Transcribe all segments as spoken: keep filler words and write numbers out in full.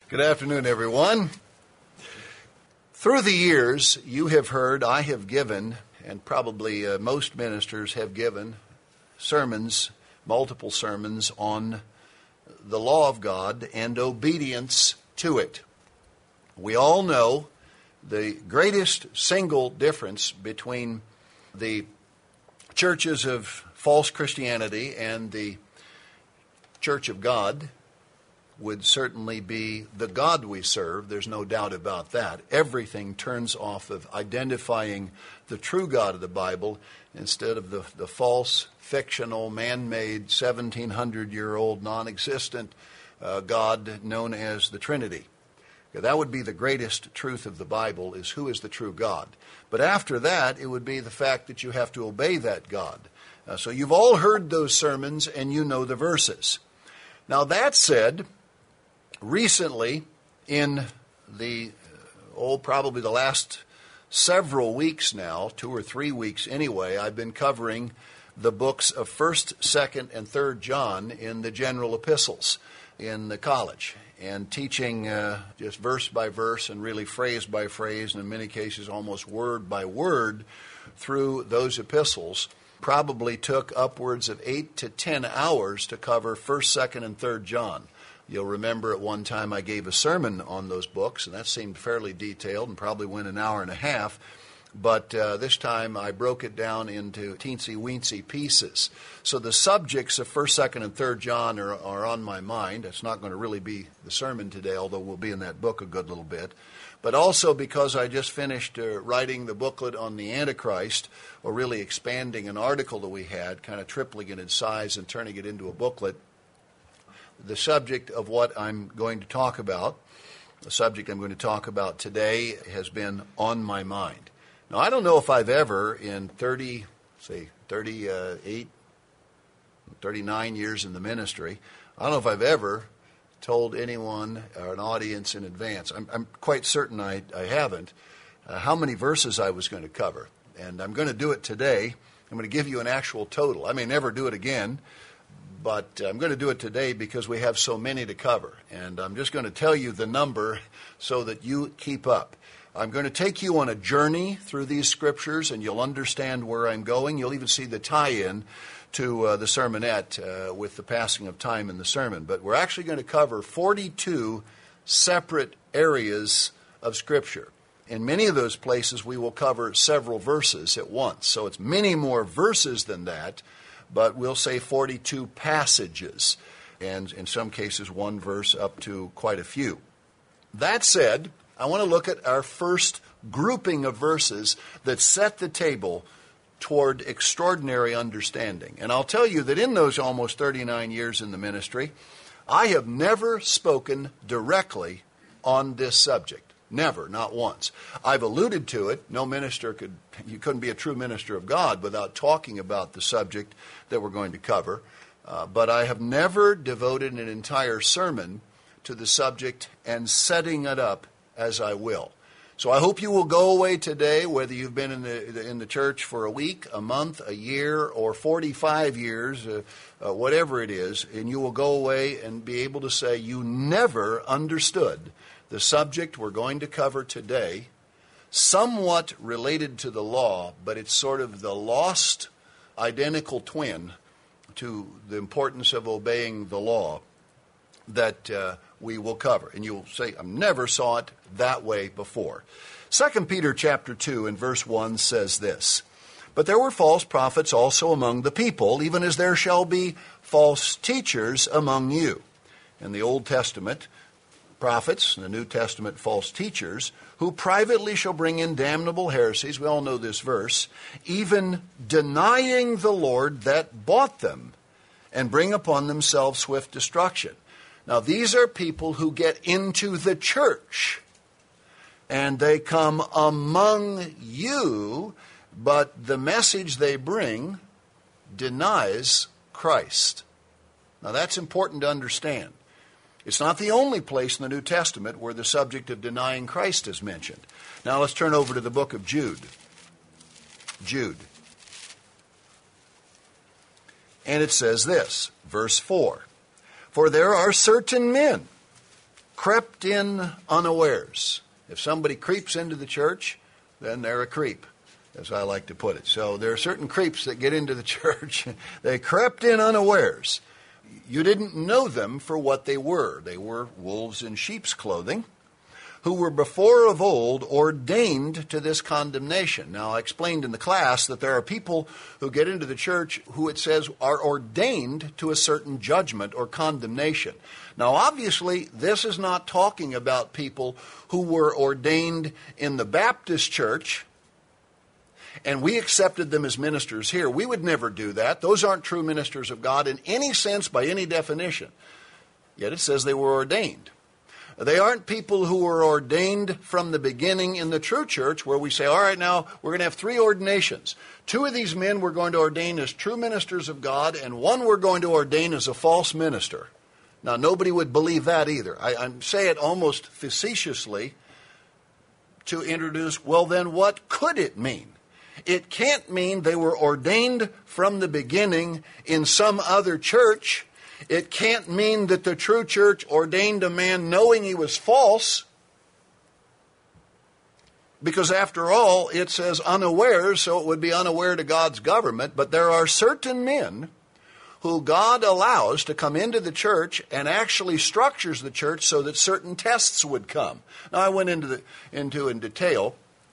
Good afternoon, everyone. Through the years, you have heard, I have given, and probably uh, most ministers have given, sermons, multiple sermons on the law of God and obedience to it. We all know the greatest single difference between the churches of false Christianity and the Church of God would certainly be the God we serve. There's no doubt about that. Everything turns off of identifying the true God of the Bible instead of the, the false, fictional, man-made, seventeen hundred year old, non-existent uh, God known as the Trinity. That would be the greatest truth of the Bible, is who is the true God. But after that, it would be the fact that you have to obey that God. Uh, so you've all heard those sermons and you know the verses. Now that said, recently, in the, oh, probably the last several weeks now, two or three weeks anyway, I've been covering the books of First, Second, and Third John in the general epistles in the college, and teaching uh, just verse by verse and really phrase by phrase, and in many cases almost word by word through those epistles. Probably took upwards of eight to ten hours to cover First, Second, and Third John. You'll remember at one time I gave a sermon on those books, and that seemed fairly detailed and probably went an hour and a half. But uh, this time I broke it down into teensy-weensy pieces. So the subjects of First, Second, and Third John are, are on my mind. It's not going to really be the sermon today, although we'll be in that book a good little bit. But also because I just finished uh, writing the booklet on the Antichrist, or really expanding an article that we had, kind of tripling it in size and turning it into a booklet. The subject of what I'm going to talk about, the subject I'm going to talk about today, has been on my mind. Now, I don't know if I've ever, in thirty, say, thirty-eight, thirty-nine years in the ministry, I don't know if I've ever told anyone or an audience in advance, I'm, I'm quite certain I, I haven't, uh, how many verses I was going to cover. And I'm going to do it today. I'm going to give you an actual total. I may never do it again, but I'm going to do it today because we have so many to cover. And I'm just going to tell you the number so that you keep up. I'm going to take you on a journey through these scriptures, and you'll understand where I'm going. You'll even see the tie-in to uh, the sermonette uh, with the passing of time in the sermon. But we're actually going to cover forty-two separate areas of Scripture. In many of those places, we will cover several verses at once. So it's many more verses than that, but we'll say forty-two passages, and in some cases one verse up to quite a few. That said, I want to look at our first grouping of verses that set the table toward extraordinary understanding. And I'll tell you that in those almost thirty-nine years in the ministry, I have never spoken directly on this subject. Never, not once. I've alluded to it. No minister could, you couldn't be a true minister of God without talking about the subject that we're going to cover. Uh, but I have never devoted an entire sermon to the subject and setting it up as I will. So I hope you will go away today, whether you've been in the in the church for a week, a month, a year, or forty-five years, uh, uh, whatever it is, and you will go away and be able to say you never understood the subject we're going to cover today, somewhat related to the law, but it's sort of the lost identical twin to the importance of obeying the law that uh, we will cover. And you'll say, I never saw it that way before. Second Peter chapter two and verse one says this, "But there were false prophets also among the people, even as there shall be false teachers among you." In the Old Testament, prophets, in the New Testament, false teachers, who privately shall bring in damnable heresies, we all know this verse, even denying the Lord that bought them, and bring upon themselves swift destruction. Now, these are people who get into the church, and they come among you, but the message they bring denies Christ. Now, that's important to understand. It's not the only place in the New Testament where the subject of denying Christ is mentioned. Now, let's turn over to the book of Jude. Jude. And it says this, verse four, "For there are certain men crept in unawares. If somebody creeps into the church, then they're a creep, as I like to put it. So there are certain creeps that get into the church. They crept in unawares. You didn't know them for what they were. They were wolves in sheep's clothing, who were before of old ordained to this condemnation. Now, I explained in the class that there are people who get into the church who it says are ordained to a certain judgment or condemnation. Now, obviously, this is not talking about people who were ordained in the Baptist church, and we accepted them as ministers here. We would never do that. Those aren't true ministers of God in any sense, by any definition. Yet it says they were ordained. They aren't people who were ordained from the beginning in the true church, where we say, all right, now we're going to have three ordinations. Two of these men we're going to ordain as true ministers of God, and one we're going to ordain as a false minister. Now, nobody would believe that either. I, I say it almost facetiously to introduce, well, then what could it mean? It can't mean they were ordained from the beginning in some other church. It can't mean that the true church ordained a man knowing he was false, because after all, it says unawares, so it would be unaware to God's government. But there are certain men who God allows to come into the church and actually structures the church so that certain tests would come. Now, I went into the, into in detail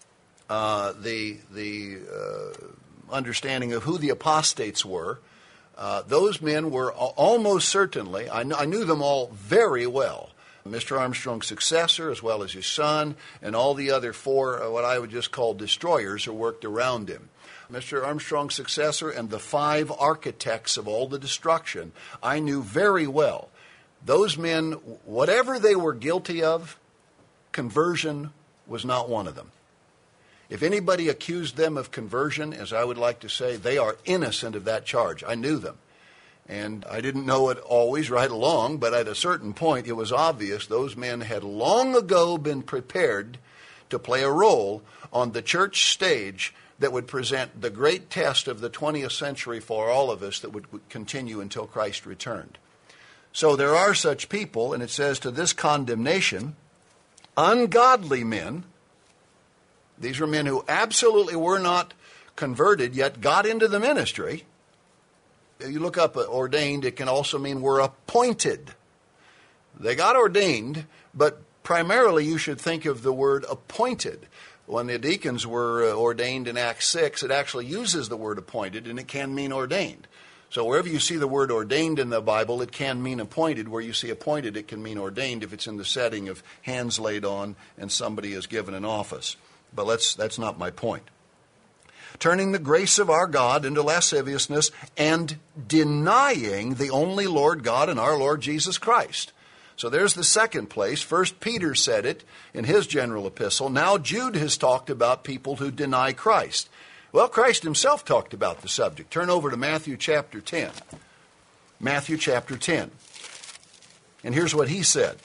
uh, the the uh, understanding of who the apostates were. Uh, those men were almost certainly, I, kn- I knew them all very well. Mister Armstrong's successor, as well as his son, and all the other four, uh, what I would just call destroyers, who worked around him. Mister Armstrong's successor and the five architects of all the destruction, I knew very well. Those men, whatever they were guilty of, conversion was not one of them. If anybody accused them of conversion, as I would like to say, they are innocent of that charge. I knew them. And I didn't know it always right along, but at a certain point it was obvious those men had long ago been prepared to play a role on the church stage that would present the great test of the twentieth century for all of us that would continue until Christ returned. So there are such people, and it says to this condemnation, ungodly men. These were men who absolutely were not converted, yet got into the ministry. You look up ordained, it can also mean were appointed. They got ordained, but primarily you should think of the word appointed. When the deacons were ordained in Acts six, it actually uses the word appointed, and it can mean ordained. So wherever you see the word ordained in the Bible, it can mean appointed. Where you see appointed, it can mean ordained if it's in the setting of hands laid on and somebody is given an office. But let's, that's not my point. Turning the grace of our God into lasciviousness and denying the only Lord God and our Lord Jesus Christ. So there's the second place. First Peter said it in his general epistle. Now Jude has talked about people who deny Christ. Well, Christ himself talked about the subject. Turn over to Matthew chapter ten. Matthew chapter ten. And here's what he said.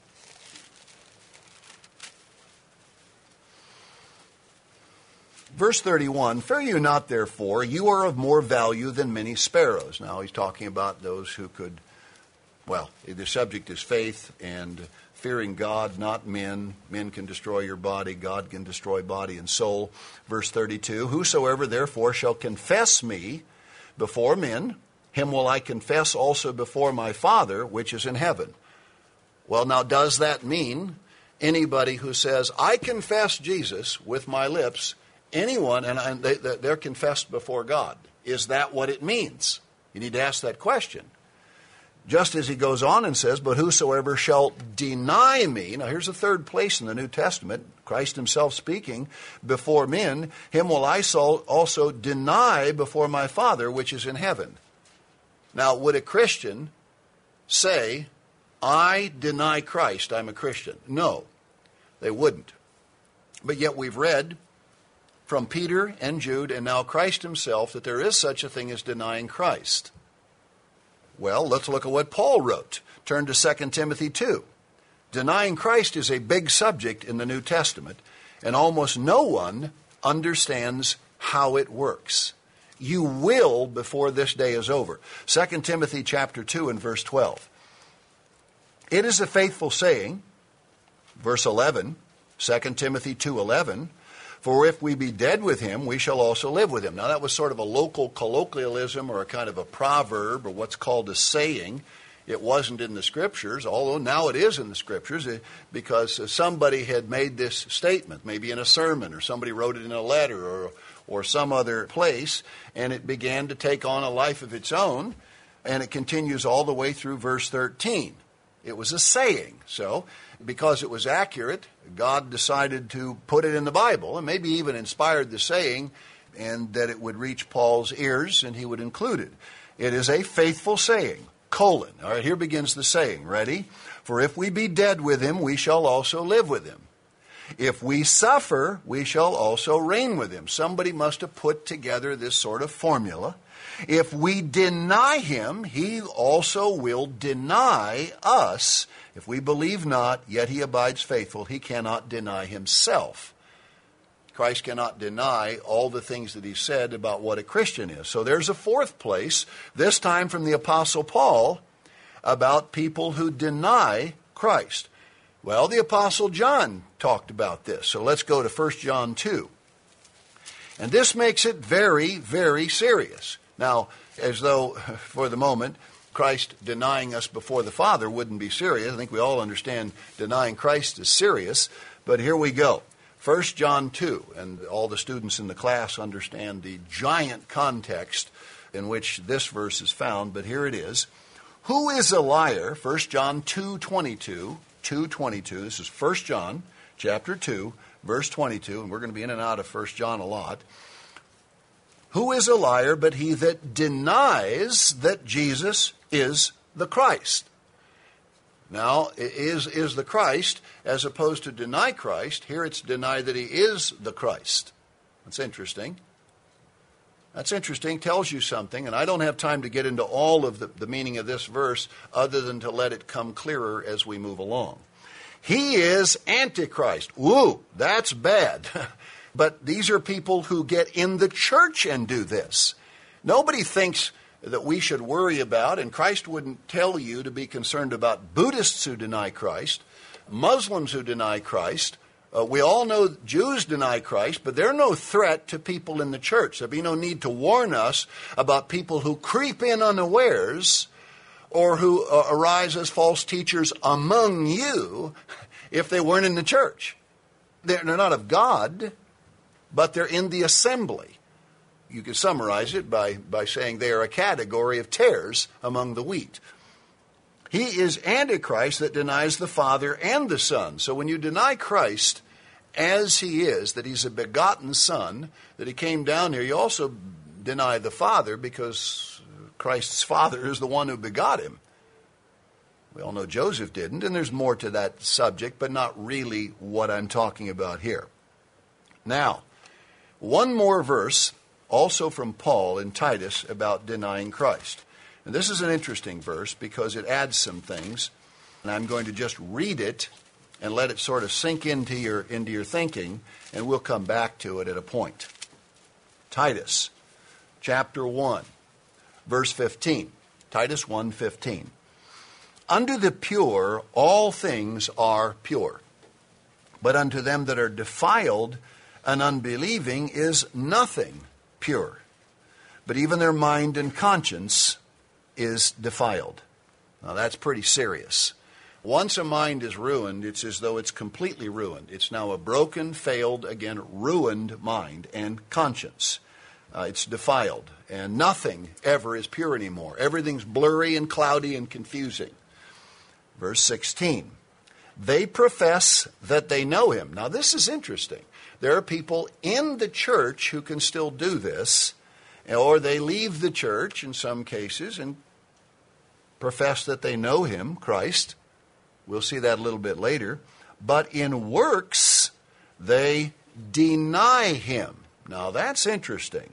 Verse thirty-one, fear you not, therefore, you are of more value than many sparrows. Now, he's talking about those who could, well, the subject is faith and fearing God, not men. Men can destroy your body. God can destroy body and soul. Verse thirty-two, whosoever, therefore, shall confess me before men, him will I confess also before my Father, which is in heaven. Well, now, does that mean anybody who says, I confess Jesus with my lips, anyone, and they, they're confessed before God? Is that what it means? You need to ask that question. Just as he goes on and says, but whosoever shall deny me, now here's the third place in the New Testament, Christ himself speaking, before men, him will I also deny before my Father which is in heaven. Now, would a Christian say, I deny Christ, I'm a Christian? No, they wouldn't. But yet we've read from Peter and Jude and now Christ himself that there is such a thing as denying Christ. Well, let's look at what Paul wrote. Turn to Second Timothy two. Denying Christ is a big subject in the New Testament, and almost no one understands how it works. You will before this day is over. Second Timothy chapter two and verse twelve. It is a faithful saying Verse eleven, Second Timothy two eleven, for if we be dead with him, we shall also live with him. Now that was sort of a local colloquialism or a kind of a proverb or what's called a saying. It wasn't in the Scriptures, although now it is in the Scriptures because somebody had made this statement, maybe in a sermon or somebody wrote it in a letter or, or some other place, and it began to take on a life of its own, and it continues all the way through verse thirteen. It was a saying. So, because it was accurate, God decided to put it in the Bible and maybe even inspired the saying and that it would reach Paul's ears and he would include it. It is a faithful saying. Colon. All right, here begins the saying. Ready? For if we be dead with him, we shall also live with him. If we suffer, we shall also reign with him. Somebody must have put together this sort of formula. If we deny him, he also will deny us. If we believe not, yet he abides faithful. He cannot deny himself. Christ cannot deny all the things that he said about what a Christian is. So there's a fourth place, this time from the Apostle Paul, about people who deny Christ. Well, the Apostle John talked about this. So let's go to First John two. And this makes it very, very serious. Now, as though, for the moment, Christ denying us before the Father wouldn't be serious. I think we all understand denying Christ is serious. But here we go. First John two, and all the students in the class understand the giant context in which this verse is found, but here it is. Who is a liar? First John two twenty-two, two twenty-two. This is First John chapter two, verse twenty-two, and we're going to be in and out of First John a lot. Who is a liar but he that denies that Jesus is the Christ? Now, is is the Christ, as opposed to deny Christ, here it's deny that he is the Christ. That's interesting. That's interesting, tells you something, and I don't have time to get into all of the, the meaning of this verse other than to let it come clearer as we move along. He is Antichrist. Ooh, that's bad. But these are people who get in the church and do this. Nobody thinks that we should worry about, and Christ wouldn't tell you to be concerned about Buddhists who deny Christ, Muslims who deny Christ. Uh, we all know Jews deny Christ, but they're no threat to people in the church. There'd be no need to warn us about people who creep in unawares or who uh, arise as false teachers among you if they weren't in the church. They're, they're not of God, but they're in the assembly. You can summarize it by, by saying they are a category of tares among the wheat. He is Antichrist that denies the Father and the Son. So when you deny Christ as he is, that he's a begotten Son, that he came down here, you also deny the Father because Christ's Father is the one who begot him. We all know Joseph didn't, and there's more to that subject, but not really what I'm talking about here. Now, one more verse, also from Paul in Titus, about denying Christ. And this is an interesting verse because it adds some things, and I'm going to just read it and let it sort of sink into your into your thinking, and we'll come back to it at a point. Titus, chapter one, verse fifteen. Titus one fifteen. Unto the pure all things are pure, but unto them that are defiled and unbelieving is nothing pure, but even their mind and conscience is defiled. Now that's pretty serious. Once a mind is ruined, it's as though it's completely ruined. It's now a broken, failed, again, ruined mind and conscience. Uh, it's defiled, and nothing ever is pure anymore. Everything's blurry and cloudy and confusing. Verse sixteen, they profess that they know him. Now this is interesting. There are people in the church who can still do this, or they leave the church in some cases and profess that they know him, Christ. We'll see that a little bit later. But in works, they deny him. Now that's interesting.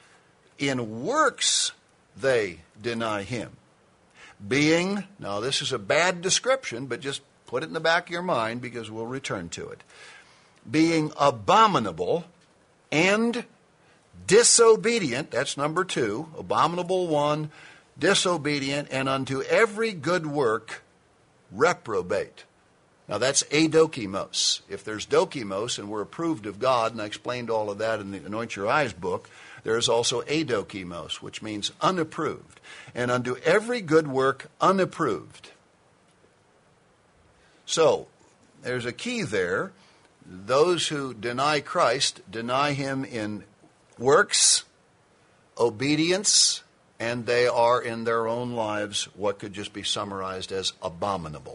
In works, they deny him. Being, now this is a bad description, but just put it in the back of your mind because we'll return to it. Being abominable and disobedient, that's number two, abominable one, disobedient, and unto every good work reprobate. Now that's adokimos. If there's dokimos and we're approved of God, and I explained all of that in the Anoint Your Eyes book, there is also adokimos, which means unapproved. And unto every good work unapproved. So, there's a key there. Those who deny Christ deny him in works, obedience, and they are in their own lives what could just be summarized as abominable.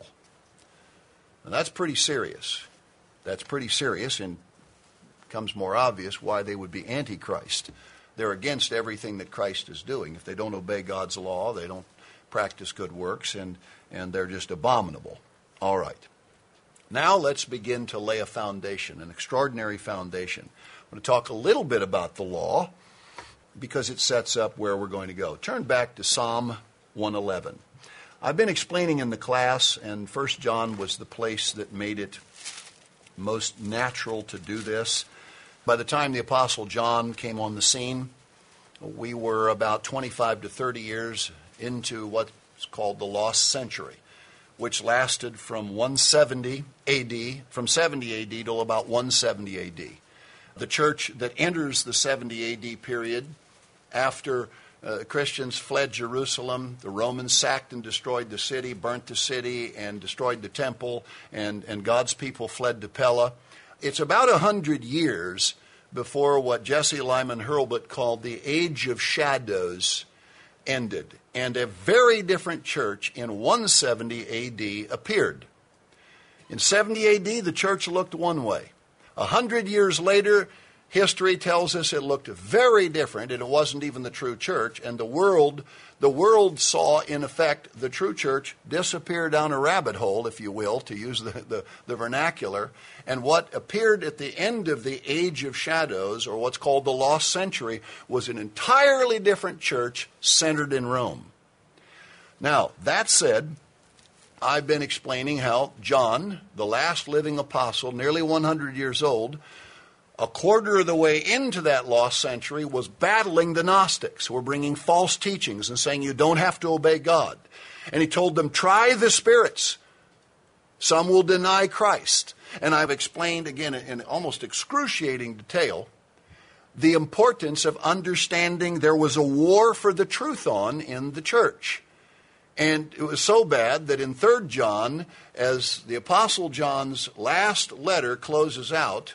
And that's pretty serious. That's pretty serious, and it becomes more obvious why they would be antichrist. They're against everything that Christ is doing. If they don't obey God's law, they don't practice good works, and, and they're just abominable. All right. Now let's begin to lay a foundation, an extraordinary foundation. I'm going to talk a little bit about the law because it sets up where we're going to go. Turn back to Psalm one eleven. I've been explaining in the class, and First John was the place that made it most natural to do this. By the time the Apostle John came on the scene, we were about twenty-five to thirty years into what's called the lost century, which lasted from one seventy A D, from seventy A D till about one seventy A D. The church that enters the seventy A D period, after uh, Christians fled Jerusalem, the Romans sacked and destroyed the city, burnt the city, and destroyed the temple, and, and God's people fled to Pella. It's about a hundred years before what Jesse Lyman Hurlbut called the Age of Shadows ended, and a very different church in one seventy A D appeared. In seventy A D, the church looked one way. A hundred years later, history tells us it looked very different, and it wasn't even the true church, and the world, the world saw, in effect, the true church disappear down a rabbit hole, if you will, to use the, the, the vernacular, and what appeared at the end of the Age of Shadows, or what's called the Lost Century, was an entirely different church centered in Rome. Now, that said, I've been explaining how John, the last living apostle, nearly one hundred years old, a quarter of the way into that lost century, was battling the Gnostics who were bringing false teachings and saying you don't have to obey God. And he told them, try the spirits. Some will deny Christ. And I've explained, again, in almost excruciating detail, the importance of understanding there was a war for the truth on in the church. And it was so bad that in Third John, as the Apostle John's last letter closes out,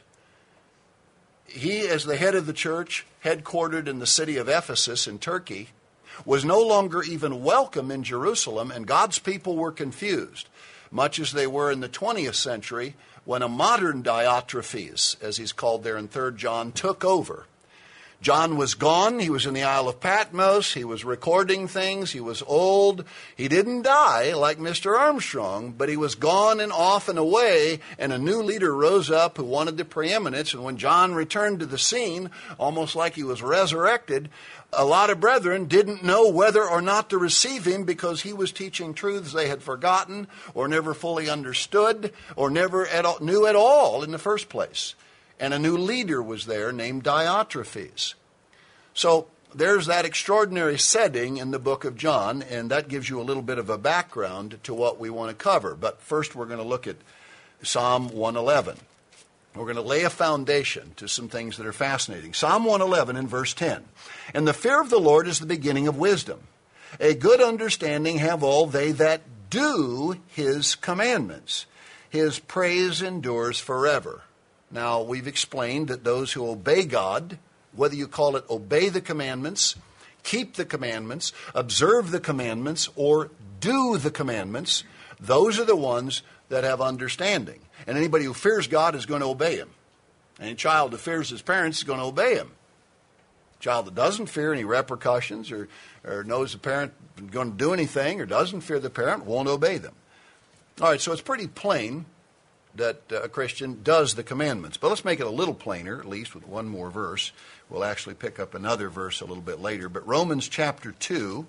he, as the head of the church, headquartered in the city of Ephesus in Turkey, was no longer even welcome in Jerusalem, and God's people were confused, much as they were in the twentieth century when a modern Diotrephes, as he's called there in Third John, took over. John was gone. He was in the Isle of Patmos. He was recording things. He was old. He didn't die like Mister Armstrong, but he was gone and off and away, and a new leader rose up who wanted the preeminence. And when John returned to the scene, almost like he was resurrected, a lot of brethren didn't know whether or not to receive him because he was teaching truths they had forgotten or never fully understood or never at all, knew at all in the first place. And a new leader was there named Diotrephes. So there's that extraordinary setting in the book of John, and that gives you a little bit of a background to what we want to cover. But first we're going to look at Psalm one eleven. We're going to lay a foundation to some things that are fascinating. Psalm one eleven in verse ten. And the fear of the Lord is the beginning of wisdom. A good understanding have all they that do his commandments. His praise endures forever. Now, we've explained that those who obey God, whether you call it obey the commandments, keep the commandments, observe the commandments, or do the commandments, those are the ones that have understanding. And anybody who fears God is going to obey him. Any child who fears his parents is going to obey him. A child that doesn't fear any repercussions or, or knows the parent is going to do anything or doesn't fear the parent won't obey them. All right, so it's pretty plain that a Christian does the commandments. But let's make it a little plainer, at least with one more verse. We'll actually pick up another verse a little bit later. But Romans chapter two,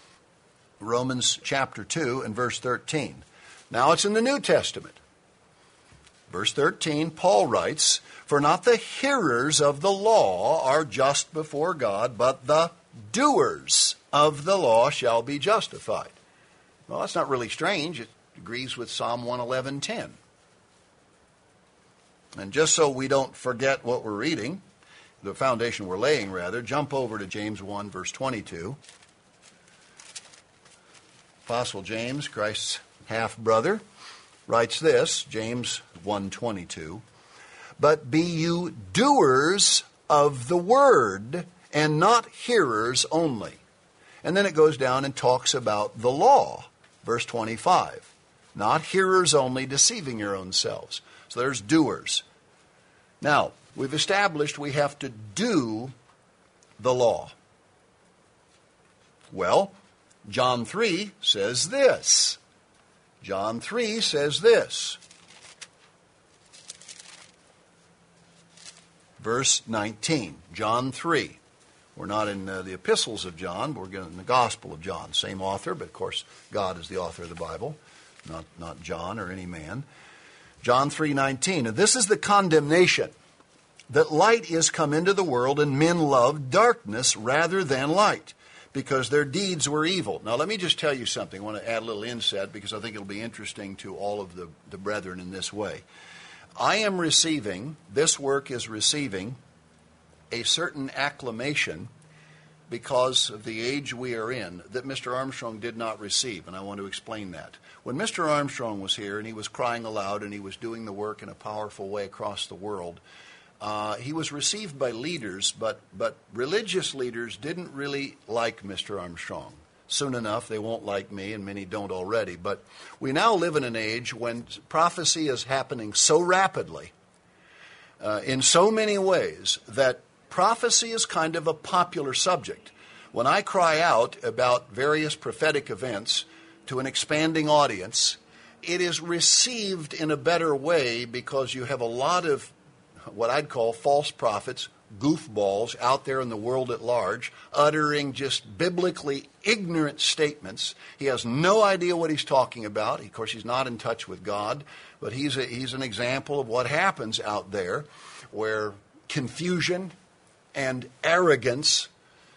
Romans chapter two and verse thirteen. Now it's in the New Testament. Verse thirteen, Paul writes, for not the hearers of the law are just before God, but the doers of the law shall be justified. Well, that's not really strange. It agrees with Psalm one eleven ten. And just so we don't forget what we're reading, the foundation we're laying, rather, jump over to James one, verse twenty-two. Apostle James, Christ's half-brother, writes this, James one twenty-two, "But be you doers of the word, and not hearers only." And then it goes down and talks about the law, verse twenty-five. Not hearers only, deceiving your own selves. So there's doers. Now, we've established we have to do the law. Well, John three says this. John three says this. Verse nineteen, John three. We're not in uh, the epistles of John, but we're in the Gospel of John. Same author, but of course God is the author of the Bible, not, not John or any man. John three nineteen, and this is the condemnation, that light is come into the world, and men loved darkness rather than light, because their deeds were evil. Now let me just tell you something. I want to add a little inset, because I think it'll be interesting to all of the, the brethren in this way. I am receiving, this work is receiving, a certain acclamation because of the age we are in that Mister Armstrong did not receive, and I want to explain that. When Mister Armstrong was here and he was crying aloud and he was doing the work in a powerful way across the world, uh, he was received by leaders, but, but religious leaders didn't really like Mister Armstrong. Soon enough, they won't like me, and many don't already. But we now live in an age when prophecy is happening so rapidly, uh, in so many ways, that prophecy is kind of a popular subject. When I cry out about various prophetic events to an expanding audience, it is received in a better way because you have a lot of what I'd call false prophets, goofballs out there in the world at large, uttering just biblically ignorant statements. He has no idea what he's talking about. Of course, he's not in touch with God, but he's a, he's an example of what happens out there where confusion and arrogance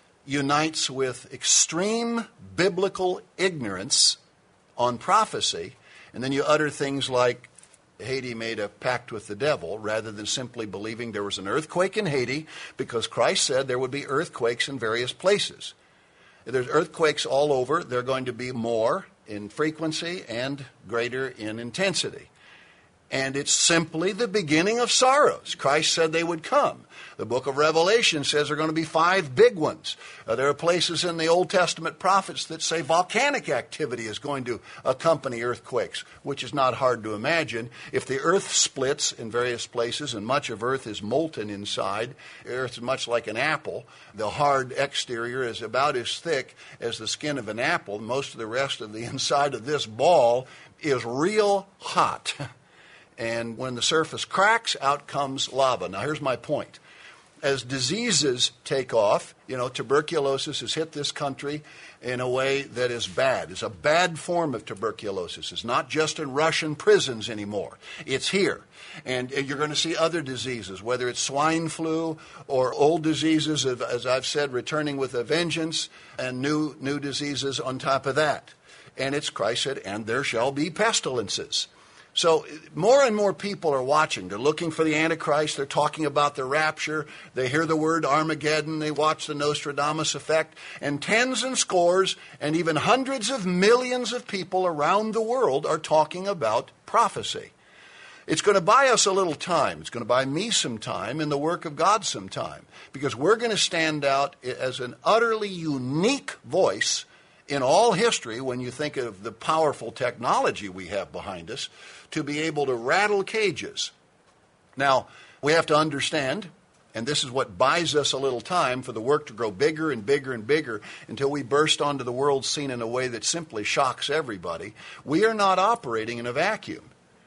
unites with extreme biblical ignorance on prophecy, and then you utter things like Haiti made a pact with the devil, rather than simply believing there was an earthquake in Haiti, because Christ said there would be earthquakes in various places. There's earthquakes all over. They're going to be more in frequency and greater in intensity. And it's simply the beginning of sorrows. Christ said they would come. The book of Revelation says there are going to be five big ones. Uh, there are places in the Old Testament prophets that say volcanic activity is going to accompany earthquakes, which is not hard to imagine. If the earth splits in various places and much of earth is molten inside, earth is much like an apple. The hard exterior is about as thick as the skin of an apple. Most of the rest of the inside of this ball is real hot. And when the surface cracks, out comes lava. Now, here's my point. As diseases take off, you know, tuberculosis has hit this country in a way that is bad. It's a bad form of tuberculosis. It's not just in Russian prisons anymore. It's here. And you're going to see other diseases, whether it's swine flu or old diseases, as I've said, returning with a vengeance, and new, new diseases on top of that. And it's, Christ said, and there shall be pestilences. So more and more people are watching. They're looking for the Antichrist. They're talking about the rapture. They hear the word Armageddon. They watch the Nostradamus effect. And tens and scores and even hundreds of millions of people around the world are talking about prophecy. It's going to buy us a little time. It's going to buy me some time and the work of God some time, because we're going to stand out as an utterly unique voice in all history, when you think of the powerful technology we have behind us, to be able to rattle cages. Now, we have to understand, and this is what buys us a little time for the work to grow bigger and bigger and bigger until we burst onto the world scene in a way that simply shocks everybody. We are not operating in a vacuum.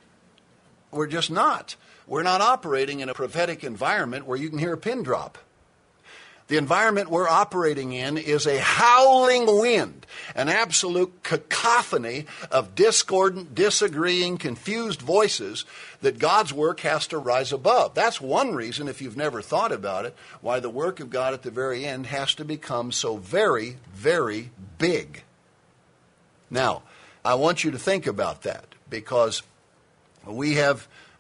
We're just not. We're not operating in a prophetic environment where you can hear a pin drop. The environment we're operating in is a howling wind, an absolute cacophony of discordant, disagreeing, confused voices that God's work has to rise above. That's one reason, if you've never thought about it, why the work of God at the very end has to become so very, very big. Now, I want you to think about that, because we have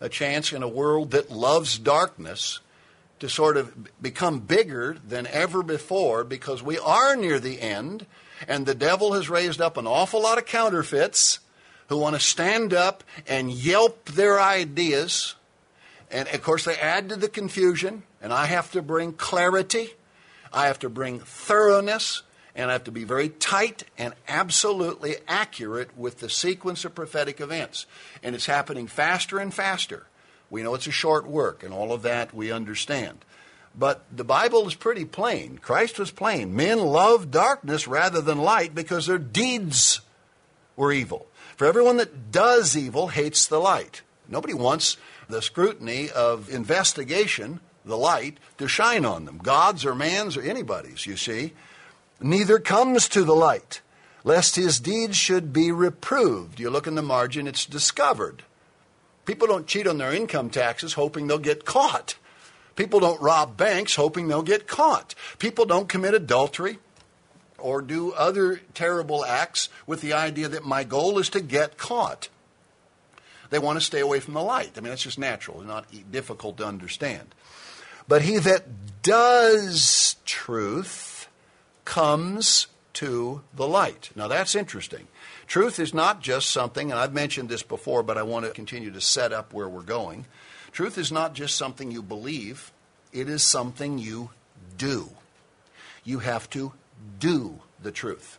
a chance in a world that loves darkness to sort of become bigger than ever before, because we are near the end, and the devil has raised up an awful lot of counterfeits who want to stand up and yelp their ideas. And, of course, they add to the confusion, and I have to bring clarity. I have to bring thoroughness, and I have to be very tight and absolutely accurate with the sequence of prophetic events. And it's happening faster and faster. We know it's a short work, and all of that we understand. But the Bible is pretty plain. Christ was plain. Men love darkness rather than light because their deeds were evil. For everyone that does evil hates the light. Nobody wants the scrutiny of investigation, the light, to shine on them. God's or man's or anybody's, you see. Neither comes to the light, lest his deeds should be reproved. You look in the margin, it's discovered. People don't cheat on their income taxes hoping they'll get caught. People don't rob banks hoping they'll get caught. People don't commit adultery or do other terrible acts with the idea that my goal is to get caught. They want to stay away from the light. I mean, that's just natural. It's not difficult to understand. But he that does truth comes to the light. Now, that's interesting. Truth is not just something, and I've mentioned this before, but I want to continue to set up where we're going. Truth is not just something you believe. It is something you do. You have to do the truth.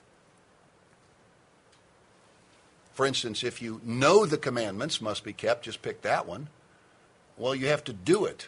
For instance, if you know the commandments must be kept, just pick that one. Well, you have to do it.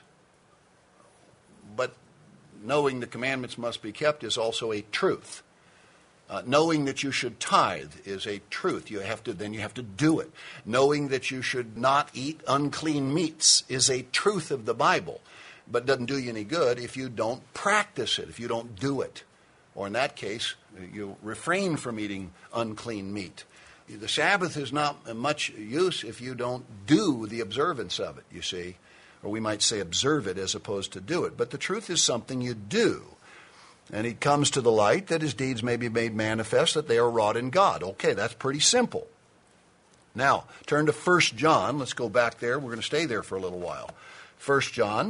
But knowing the commandments must be kept is also a truth. Uh, knowing that you should tithe is a truth. You have to, then you have to do it. Knowing that you should not eat unclean meats is a truth of the Bible, but doesn't do you any good if you don't practice it, if you don't do it. Or in that case, you refrain from eating unclean meat. The Sabbath is not much use if you don't do the observance of it, you see. Or we might say observe it as opposed to do it. But the truth is something you do. And he comes to the light that his deeds may be made manifest, that they are wrought in God. Okay, that's pretty simple. Now, turn to First John. Let's go back there. We're going to stay there for a little while. First John,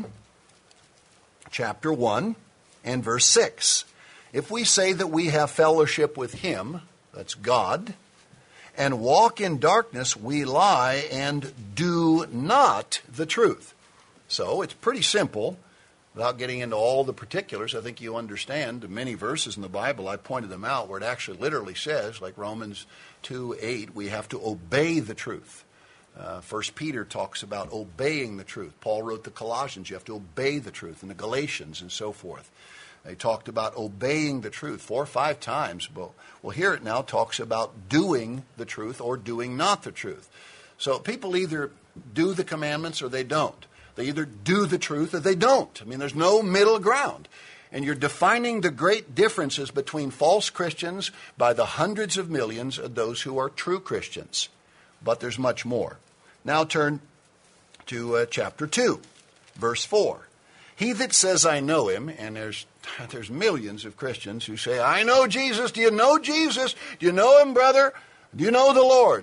chapter one, and verse six. If we say that we have fellowship with him, that's God, and walk in darkness, we lie and do not the truth. So it's pretty simple. Without getting into all the particulars, I think you understand many verses in the Bible. I pointed them out where it actually literally says, like Romans two eight, we have to obey the truth. Uh, First Peter talks about obeying the truth. Paul wrote the Colossians, you have to obey the truth, and the Galatians and so forth. They talked about obeying the truth four or five times. But well, here it now talks about doing the truth or doing not the truth. So people either do the commandments or they don't. They either do the truth or they don't. I mean, there's no middle ground. And you're defining the great differences between false Christians by the hundreds of millions of those who are true Christians. But there's much more. Now turn to uh, chapter two, verse four. He that says, I know him, and there's there's millions of Christians who say, I know Jesus. Do you know Jesus? Do you know him, brother? Do you know the Lord?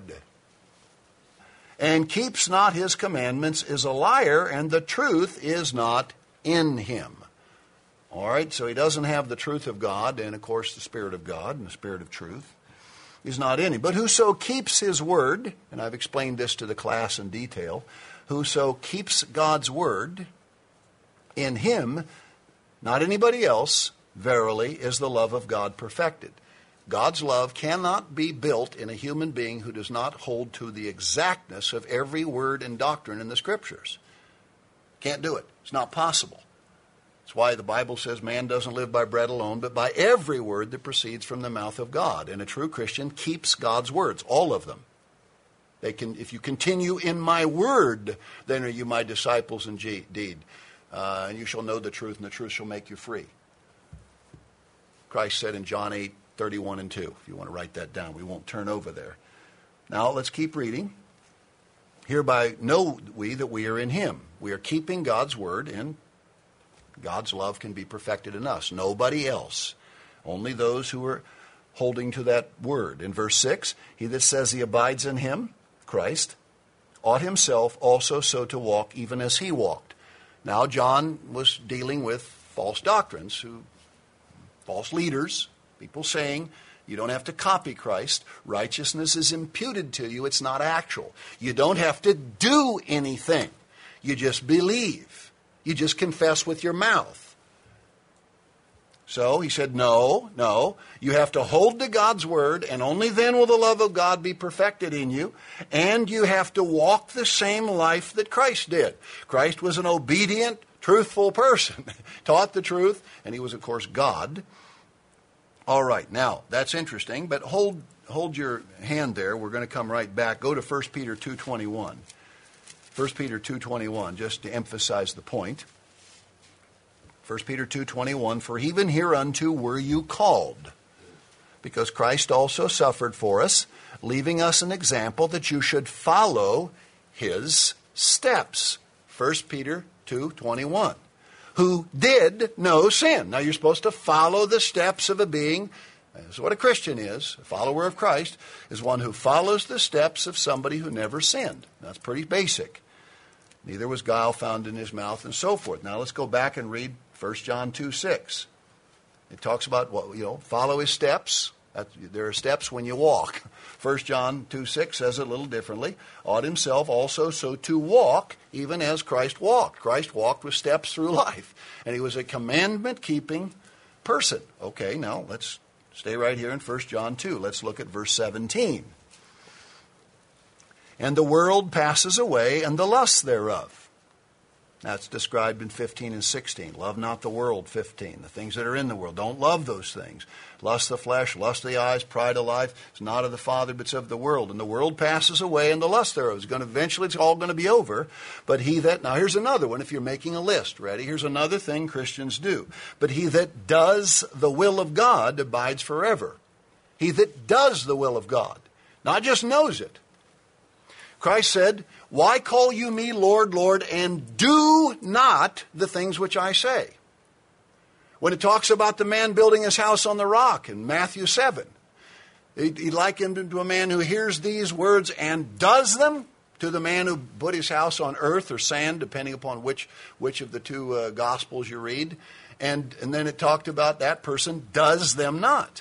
And keeps not his commandments is a liar, and the truth is not in him. All right, so he doesn't have the truth of God, and of course the Spirit of God, and the Spirit of truth is not in him. But whoso keeps his word, and I've explained this to the class in detail, whoso keeps God's word, in him, not anybody else, verily is the love of God perfected. God's love cannot be built in a human being who does not hold to the exactness of every word and doctrine in the Scriptures. Can't do it. It's not possible. That's why the Bible says man doesn't live by bread alone, but by every word that proceeds from the mouth of God. And a true Christian keeps God's words, all of them. They can, if you continue in my word, then are you my disciples indeed. Uh, and you shall know the truth, and the truth shall make you free. Christ said in John eight, thirty-one and two, if you want to write that down. We won't turn over there. Now, let's keep reading. Hereby know we that we are in him. We are keeping God's word, and God's love can be perfected in us. Nobody else. Only those who are holding to that word. In verse six, he that says he abides in him, Christ, ought himself also so to walk, even as he walked. Now, John was dealing with false doctrines, who, false leaders, people saying, you don't have to copy Christ. Righteousness is imputed to you. It's not actual. You don't have to do anything. You just believe. You just confess with your mouth. So he said, no, no. You have to hold to God's word, and only then will the love of God be perfected in you. And you have to walk the same life that Christ did. Christ was an obedient, truthful person. Taught the truth, and he was, of course, God. All right, now, that's interesting, but hold hold your hand there. We're going to come right back. Go to First Peter two twenty-one. First Peter two twenty-one, just to emphasize the point. First Peter two twenty-one, for even hereunto were you called, because Christ also suffered for us, leaving us an example that you should follow his steps. First Peter two twenty-one. Who did no sin. Now, you're supposed to follow the steps of a being. That's what a Christian is. A follower of Christ is one who follows the steps of somebody who never sinned. That's pretty basic. Neither was guile found in his mouth, and so forth. Now, let's go back and read First John two six. It talks about, well, you know, follow his steps. That, there are steps when you walk. First John two six says it a little differently. Ought himself also so to walk, even as Christ walked. Christ walked with steps through life. And he was a commandment-keeping person. Okay, now let's stay right here in First John two. Let's look at verse seventeen. And the world passes away, and the lusts thereof. That's described in fifteen and sixteen. Love not the world, fifteen. The things that are in the world. Don't love those things. Lust the flesh, lust of the eyes, pride of life. It's not of the Father, but it's of the world. And the world passes away, and the lust thereof is going to, eventually it's all going to be over. But he that, now here's another one if you're making a list. Ready? Here's another thing Christians do. But he that does the will of God abides forever. He that does the will of God. Not just knows it. Christ said, why call you me Lord, Lord, and do not the things which I say? When it talks about the man building his house on the rock in Matthew seven, he, he likened him to a man who hears these words and does them, to the man who put his house on earth or sand, depending upon which, which of the two uh, Gospels you read. And, and then it talked about that person does them not.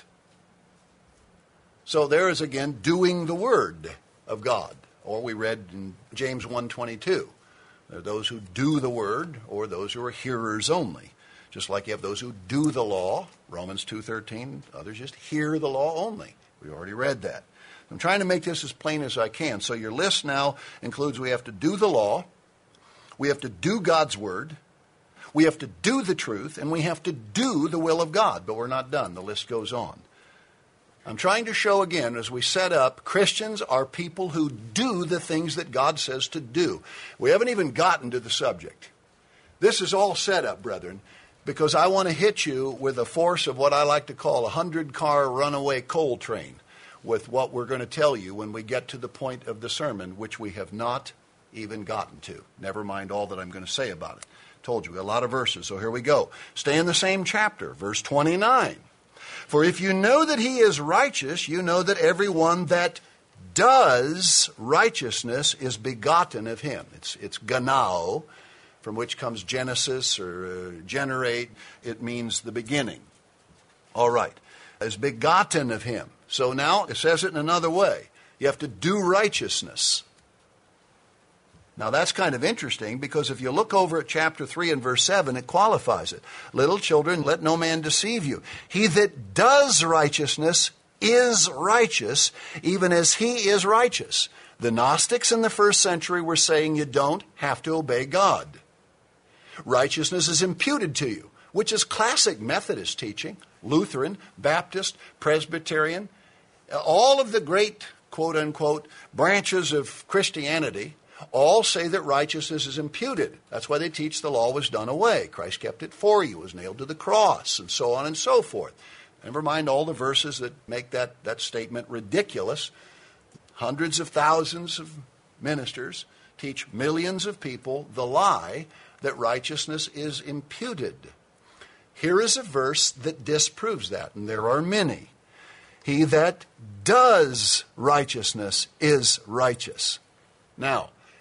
So there is, again, doing the word of God. Or we read in James one twenty-two, there are those who do the word, or those who are hearers only. Just like you have those who do the law, Romans two thirteen, others just hear the law only. We already read that. I'm trying to make this as plain as I can. So your list now includes we have to do the law, we have to do God's word, we have to do the truth, and we have to do the will of God. But we're not done. The list goes on. I'm trying to show again, as we set up, Christians are people who do the things that God says to do. We haven't even gotten to the subject. This is all set up, brethren, because I want to hit you with the force of what I like to call a hundred-car runaway coal train with what we're going to tell you when we get to the point of the sermon, which we have not even gotten to. Never mind all that I'm going to say about it. Told you, a lot of verses, so here we go. Stay in the same chapter, verse twenty-nine. For if you know that he is righteous, you know that everyone that does righteousness is begotten of him. It's it's ganao, from which comes Genesis or uh, generate. It means the beginning. All right. Is begotten of him. So now it says it in another way. You have to do righteousness. Now that's kind of interesting, because if you look over at chapter three and verse seven, it qualifies it. Little children, let no man deceive you. He that does righteousness is righteous, even as he is righteous. The Gnostics in the first century were saying you don't have to obey God. Righteousness is imputed to you, which is classic Methodist teaching, Lutheran, Baptist, Presbyterian. All of the great, quote-unquote, branches of Christianity all say that righteousness is imputed. That's why they teach the law was done away. Christ kept it for you, was nailed to the cross, and so on and so forth. Never mind all the verses that make that, that statement ridiculous. Hundreds of thousands of ministers teach millions of people the lie that righteousness is imputed. Here is a verse that disproves that, and there are many. He that does righteousness is righteous. Now,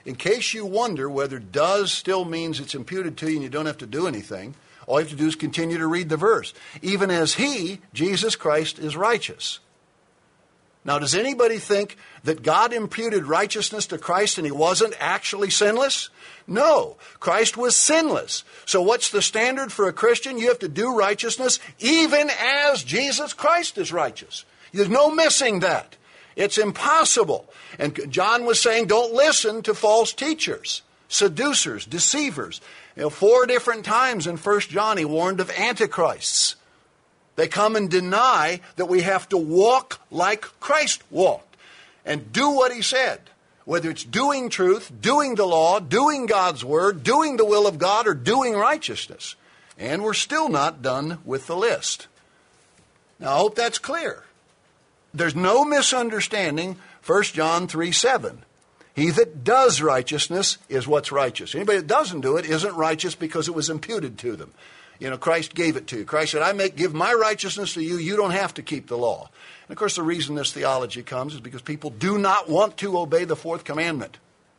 in case you wonder whether does still means it's imputed to you and you don't have to do anything, all you have to do is continue to read the verse. Even as he, Jesus Christ, is righteous. Now, does anybody think that God imputed righteousness to Christ and he wasn't actually sinless? No, Christ was sinless. So what's the standard for a Christian? You have to do righteousness even as Jesus Christ is righteous. There's no missing that. It's impossible. And John was saying, don't listen to false teachers, seducers, deceivers. You know, four different times in First John he warned of antichrists. They come and deny that we have to walk like Christ walked and do what he said. Whether it's doing truth, doing the law, doing God's word, doing the will of God, or doing righteousness. And we're still not done with the list. Now, I hope that's clear. There's no misunderstanding First John three seven. He that does righteousness is what's righteous. Anybody that doesn't do it isn't righteous because it was imputed to them. You know, Christ gave it to you. Christ said, I make give my righteousness to you. You don't have to keep the law. And, of course, the reason this theology comes is because people do not want to obey the fourth commandment.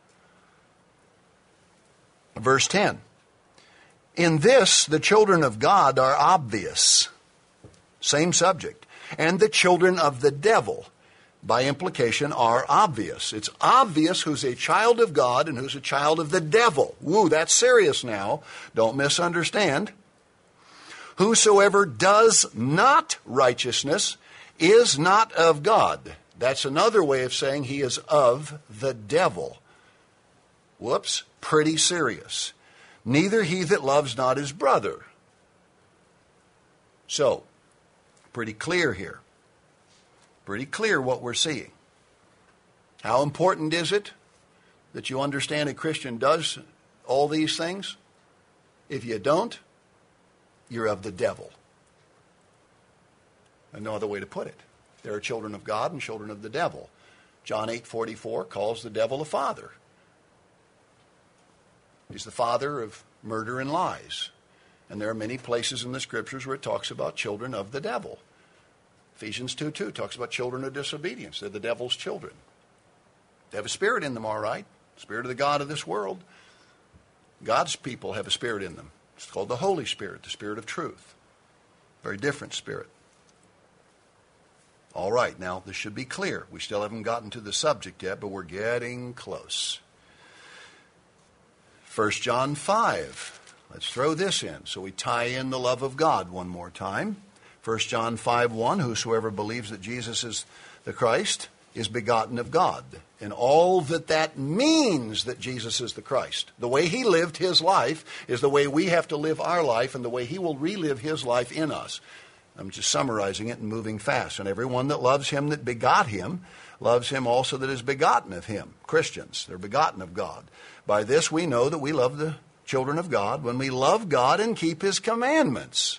Verse ten. In this, the children of God are obvious. Same subject. And the children of the devil, by implication, are obvious. It's obvious who's a child of God and who's a child of the devil. Woo, that's serious now. Don't misunderstand. Whosoever does not righteousness is not of God. That's another way of saying he is of the devil. Whoops, pretty serious. Neither he that loves not his brother. So, pretty clear here. Pretty clear what we're seeing. How important is it that you understand a Christian does all these things? If you don't, you're of the devil. And no other way to put it. There are children of God and children of the devil. John eight forty-four calls the devil a father. He's the father of murder and lies. And there are many places in the scriptures where it talks about children of the devil. Ephesians two two talks about children of disobedience. They're the devil's children. They have a spirit in them, all right. Spirit of the God of this world. God's people have a spirit in them. It's called the Holy Spirit, the Spirit of truth. Very different spirit. All right, now this should be clear. We still haven't gotten to the subject yet, but we're getting close. First John five. Let's throw this in. So we tie in the love of God one more time. First John five one, whosoever believes that Jesus is the Christ is begotten of God. And all that that means that Jesus is the Christ. The way he lived his life is the way we have to live our life and the way he will relive his life in us. I'm just summarizing it and moving fast. And everyone that loves him that begot him loves him also that is begotten of him. Christians, they're begotten of God. By this we know that we love the children of God when we love God and keep his commandments.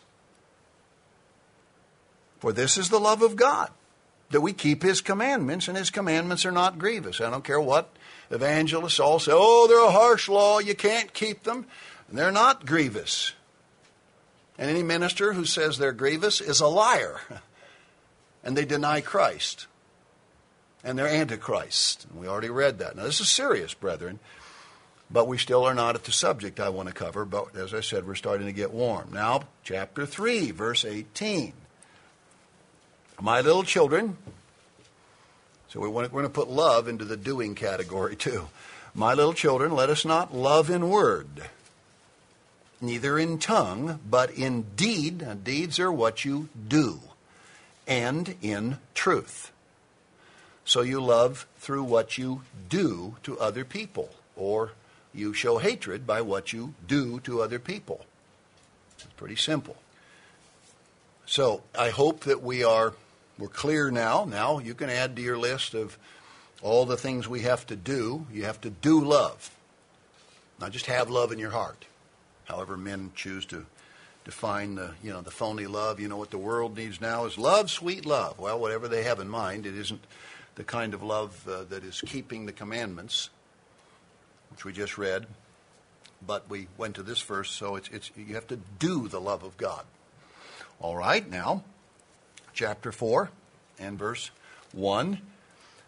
For this is the love of God, that we keep his commandments, and his commandments are not grievous. I don't care what evangelists all say, oh, they're a harsh law, you can't keep them. And they're not grievous. And any minister who says they're grievous is a liar. And they deny Christ. And they're antichrist. And we already read that. Now, this is serious, brethren. But we still are not at the subject I want to cover. But as I said, we're starting to get warm. Now, chapter three, verse eighteen. My little children, so we want to, we're going to put love into the doing category too. My little children, let us not love in word, neither in tongue, but in deed. Now, deeds are what you do, and in truth. So you love through what you do to other people, or you show hatred by what you do to other people. It's pretty simple. So I hope that we are we're clear now. Now you can add to your list of all the things we have to do. You have to do love. Not just have love in your heart. However men choose to define the, you know, the phony love. You know what the world needs now is love, sweet love. Well, whatever they have in mind, it isn't the kind of love uh, that is keeping the commandments, which we just read. But we went to this verse, so it's it's you have to do the love of God. All right, now, chapter four and verse one.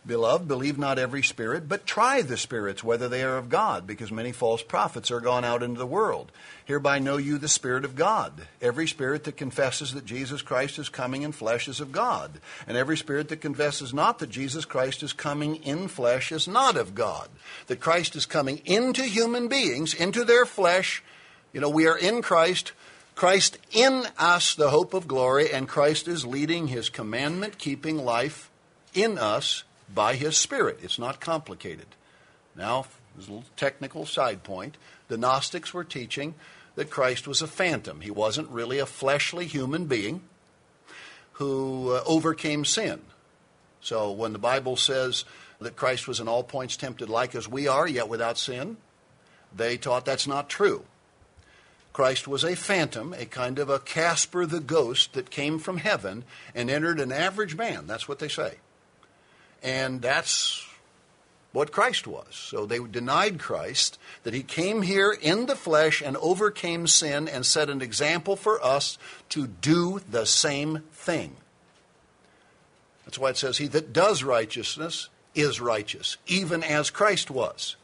Beloved, believe not every spirit, but try the spirits, whether they are of God, because many false prophets are gone out into the world. Hereby know you the Spirit of God. Every spirit that confesses that Jesus Christ is coming in flesh is of God. And every spirit that confesses not that Jesus Christ is coming in flesh is not of God. That Christ is coming into human beings, into their flesh. You know, we are in Christ. Christ in us, the hope of glory, and Christ is leading his commandment-keeping life in us by his Spirit. It's not complicated. Now, there's a little technical side point. The Gnostics were teaching that Christ was a phantom. He wasn't really a fleshly human being who uh, overcame sin. So when the Bible says that Christ was in all points tempted like as we are, yet without sin, they taught that's not true. Christ was a phantom, a kind of a Casper the Ghost that came from heaven and entered an average man. That's what they say. And that's what Christ was. So they denied Christ, that he came here in the flesh and overcame sin and set an example for us to do the same thing. That's why it says, he that does righteousness is righteous, even as Christ was.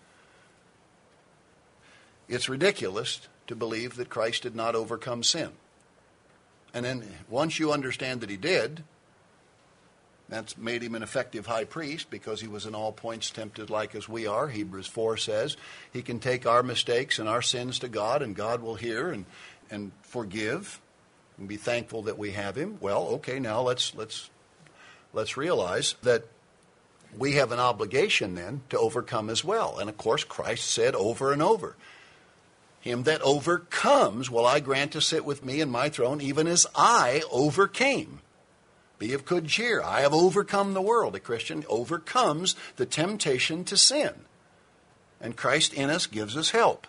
It's ridiculous to believe that Christ did not overcome sin. And then once you understand that he did, that's made him an effective high priest because he was in all points tempted like as we are. Hebrews four says he can take our mistakes and our sins to God, and God will hear and, and forgive and be thankful that we have him. Well, okay, now let's let's let's realize that we have an obligation then to overcome as well. And of course, Christ said over and over, him that overcomes will I grant to sit with me in my throne, even as I overcame. Be of good cheer. I have overcome the world. A Christian overcomes the temptation to sin. And Christ in us gives us help.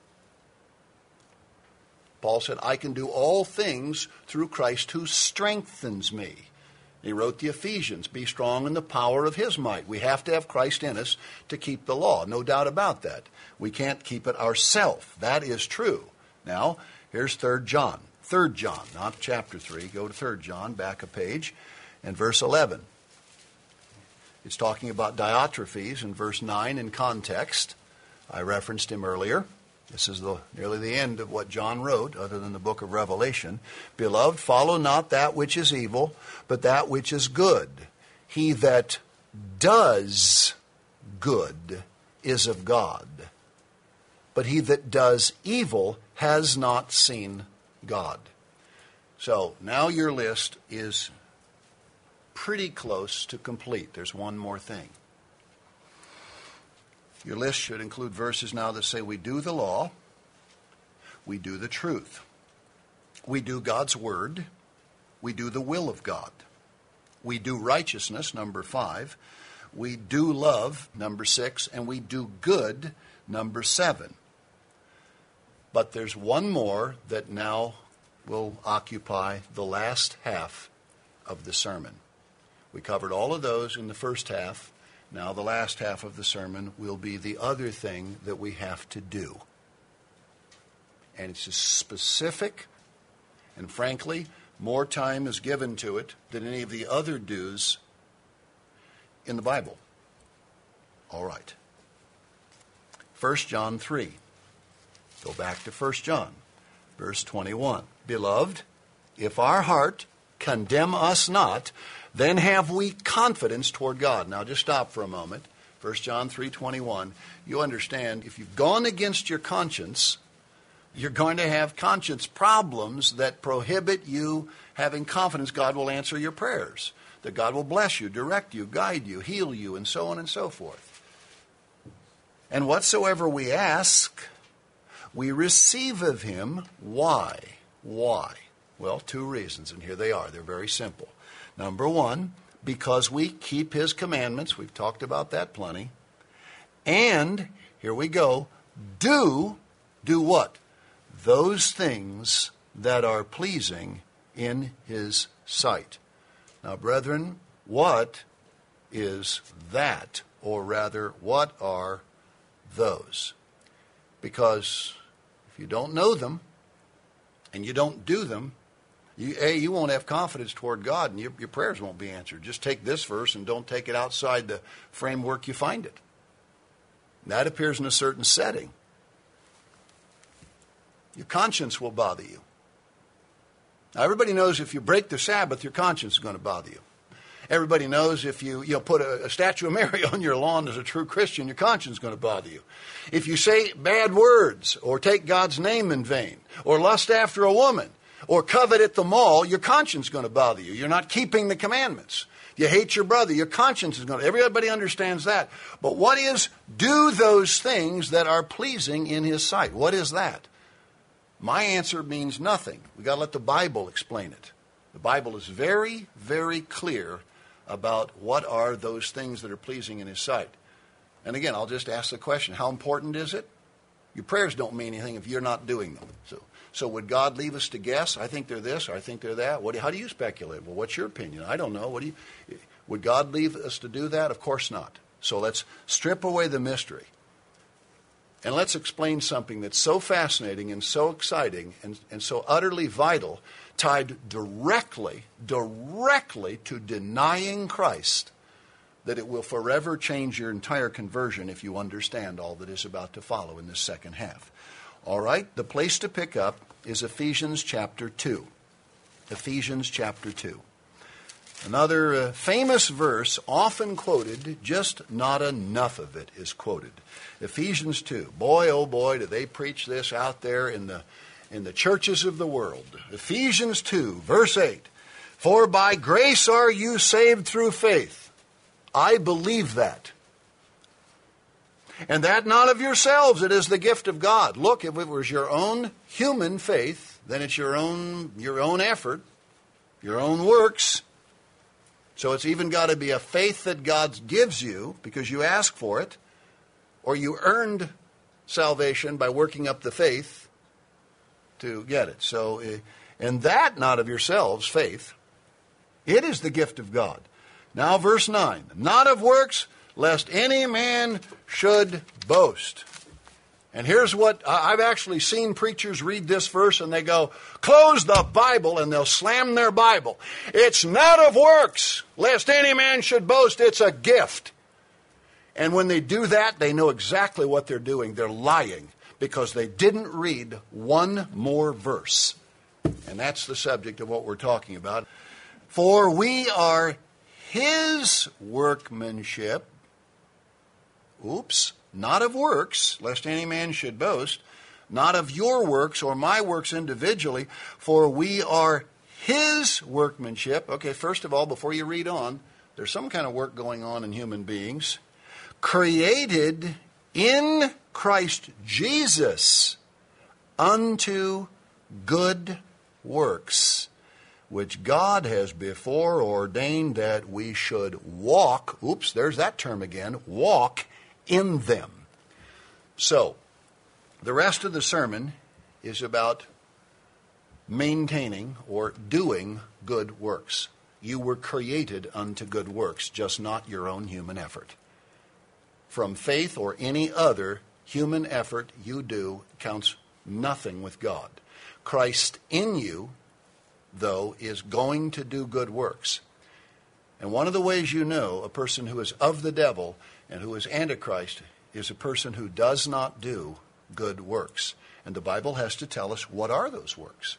Paul said, I can do all things through Christ who strengthens me. He wrote the Ephesians, be strong in the power of his might. We have to have Christ in us to keep the law. No doubt about that. We can't keep it ourselves. That is true. Now, here's Third John. Third John, not chapter three. Go to Third John, back a page, and verse eleven. It's talking about Diotrephes in verse nine in context. I referenced him earlier. This is the, nearly the end of what John wrote, other than the book of Revelation. Beloved, follow not that which is evil, but that which is good. He that does good is of God, but he that does evil has not seen God. So now your list is pretty close to complete. There's one more thing. Your list should include verses now that say we do the law, we do the truth, we do God's word, we do the will of God, we do righteousness, number five, we do love, number six, and we do good, number seven. But there's one more that now will occupy the last half of the sermon. We covered all of those in the first half. Now the last half of the sermon will be the other thing that we have to do. And it's as specific, and frankly, more time is given to it than any of the other do's in the Bible. All right. First John three. Go back to First John, verse twenty-one. Beloved, if our heart condemn us not, then have we confidence toward God. Now just stop for a moment. First John three twenty-one. You understand, if you've gone against your conscience, you're going to have conscience problems that prohibit you having confidence God will answer your prayers, that God will bless you, direct you, guide you, heal you, and so on and so forth. And whatsoever we ask, we receive of him. Why? Why? Well, two reasons, and here they are. They're very simple. Number one, because we keep his commandments. We've talked about that plenty. And, here we go, do, do what? Those things that are pleasing in his sight. Now, brethren, what is that? Or rather, what are those? Because if you don't know them and you don't do them, You, A, you won't have confidence toward God, and your, your prayers won't be answered. Just take this verse and don't take it outside the framework you find it. That appears in a certain setting. Your conscience will bother you. Now, everybody knows if you break the Sabbath, your conscience is going to bother you. Everybody knows if you, you know, put a, a statue of Mary on your lawn as a true Christian, your conscience is going to bother you. If you say bad words or take God's name in vain or lust after a woman or covet at the mall, your conscience is going to bother you. You're not keeping the commandments. You hate your brother, your conscience is going to. Everybody understands that. But what is do those things that are pleasing in his sight? What is that? My answer means nothing. We've got to let the Bible explain it. The Bible is very, very clear about what are those things that are pleasing in his sight. And again, I'll just ask the question, how important is it? Your prayers don't mean anything if you're not doing them. So So would God leave us to guess? I think they're this, or I think they're that. What, how do you speculate? Well, what's your opinion? I don't know. What do you, would God leave us to do that? Of course not. So let's strip away the mystery. And let's explain something that's so fascinating and so exciting and, and so utterly vital, tied directly, directly to denying Christ, that it will forever change your entire conversion if you understand all that is about to follow in this second half. All right, the place to pick up is Ephesians chapter two. Ephesians chapter two. Another uh, famous verse, often quoted, just not enough of it is quoted. Ephesians two. Boy, oh boy, do they preach this out there in the in the churches of the world. Ephesians two, verse eight. For by grace are you saved through faith. I believe that. And that not of yourselves, it is the gift of God. Look, if it was your own human faith, then it's your own your own effort, your own works. So it's even got to be a faith that God gives you because you ask for it, or you earned salvation by working up the faith to get it. So, and that not of yourselves, faith, it is the gift of God. Now verse nine, not of works, lest any man should boast. And here's what, I've actually seen preachers read this verse and they go, close the Bible, and they'll slam their Bible. It's not of works, lest any man should boast. It's a gift. And when they do that, they know exactly what they're doing. They're lying because they didn't read one more verse. And that's the subject of what we're talking about. For we are his workmanship. Oops, not of works, lest any man should boast, not of your works or my works individually, for we are his workmanship. Okay, first of all, before you read on, there's some kind of work going on in human beings, created in Christ Jesus unto good works, which God has before ordained that we should walk, oops, there's that term again, walk in them. So, the rest of the sermon is about maintaining or doing good works. You were created unto good works, just not your own human effort. From faith or any other human effort you do counts nothing with God. Christ in you, though, is going to do good works. And one of the ways you know a person who is of the devil and who is Antichrist is a person who does not do good works. And the Bible has to tell us what are those works.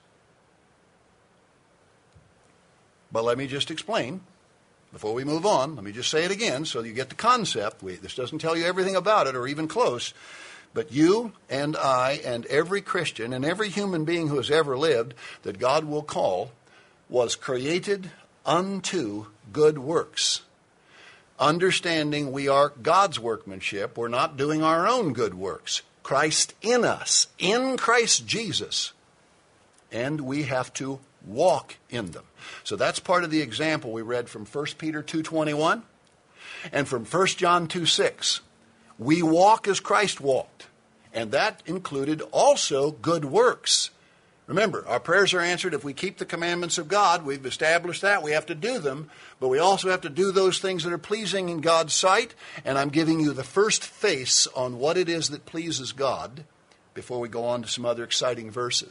But let me just explain. Before we move on, let me just say it again so you get the concept. We, this doesn't tell you everything about it or even close. But you and I and every Christian and every human being who has ever lived that God will call was created unto good works. Understanding we are God's workmanship, we're not doing our own good works. Christ in us, in Christ Jesus. And we have to walk in them. So that's part of the example we read from First Peter two twenty-one and from First John two six. We walk as Christ walked, and that included also good works. Remember, our prayers are answered if we keep the commandments of God. We've established that. We have to do them, but we also have to do those things that are pleasing in God's sight, and I'm giving you the first face on what it is that pleases God before we go on to some other exciting verses.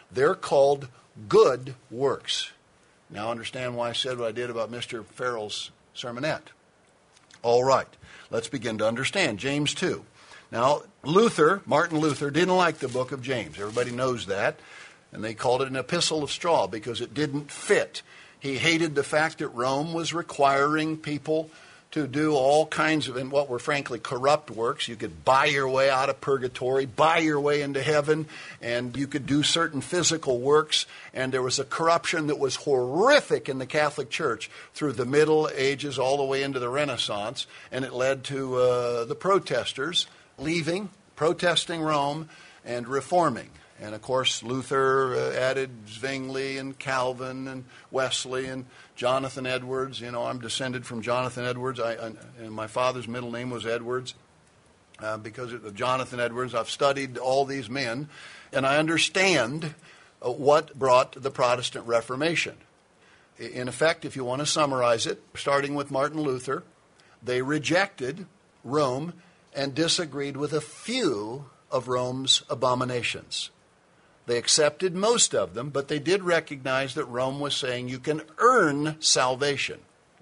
They're called good works. Now understand why I said what I did about Mister Farrell's sermonette. All right, let's begin to understand. James two. Now, Luther, Martin Luther, didn't like the book of James. Everybody knows that. And they called it an epistle of straw because it didn't fit. He hated the fact that Rome was requiring people to do all kinds of, and what were frankly corrupt works. You could buy your way out of purgatory, buy your way into heaven, and you could do certain physical works. And there was a corruption that was horrific in the Catholic Church through the Middle Ages all the way into the Renaissance. And it led to uh, the protesters leaving, protesting Rome, and reforming. And, of course, Luther uh, added Zwingli and Calvin and Wesley and Jonathan Edwards. You know, I'm descended from Jonathan Edwards. I, I, and my father's middle name was Edwards uh, because of Jonathan Edwards. I've studied all these men, and I understand uh, what brought the Protestant Reformation. In effect, if you want to summarize it, starting with Martin Luther, they rejected Rome and disagreed with a few of Rome's abominations. They accepted most of them, but they did recognize that Rome was saying you can earn salvation.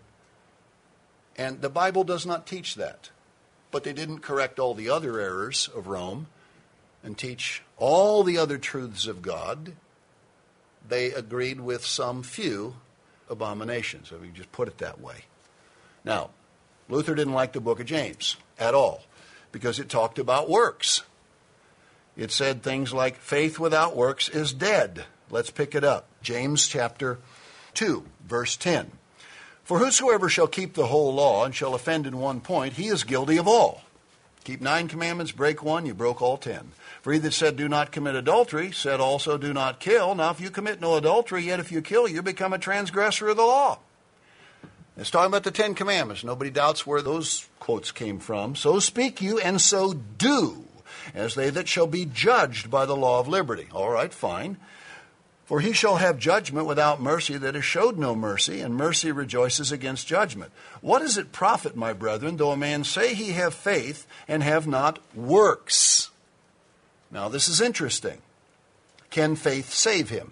And the Bible does not teach that. But they didn't correct all the other errors of Rome and teach all the other truths of God. They agreed with some few abominations, if we just put it that way. Now, Luther didn't like the book of James at all because it talked about works. It said things like, faith without works is dead. Let's pick it up. James chapter two, verse ten. For whosoever shall keep the whole law and shall offend in one point, he is guilty of all. Keep nine commandments, break one, you broke all ten. For he that said, do not commit adultery, said also, do not kill. Now if you commit no adultery, yet if you kill, you become a transgressor of the law. It's talking about the Ten Commandments. Nobody doubts where those quotes came from. So speak you, and so do, as they that shall be judged by the law of liberty. All right, fine. For he shall have judgment without mercy that has showed no mercy, and mercy rejoices against judgment. What does it profit, my brethren, though a man say he have faith and have not works? Now, this is interesting. Can faith save him?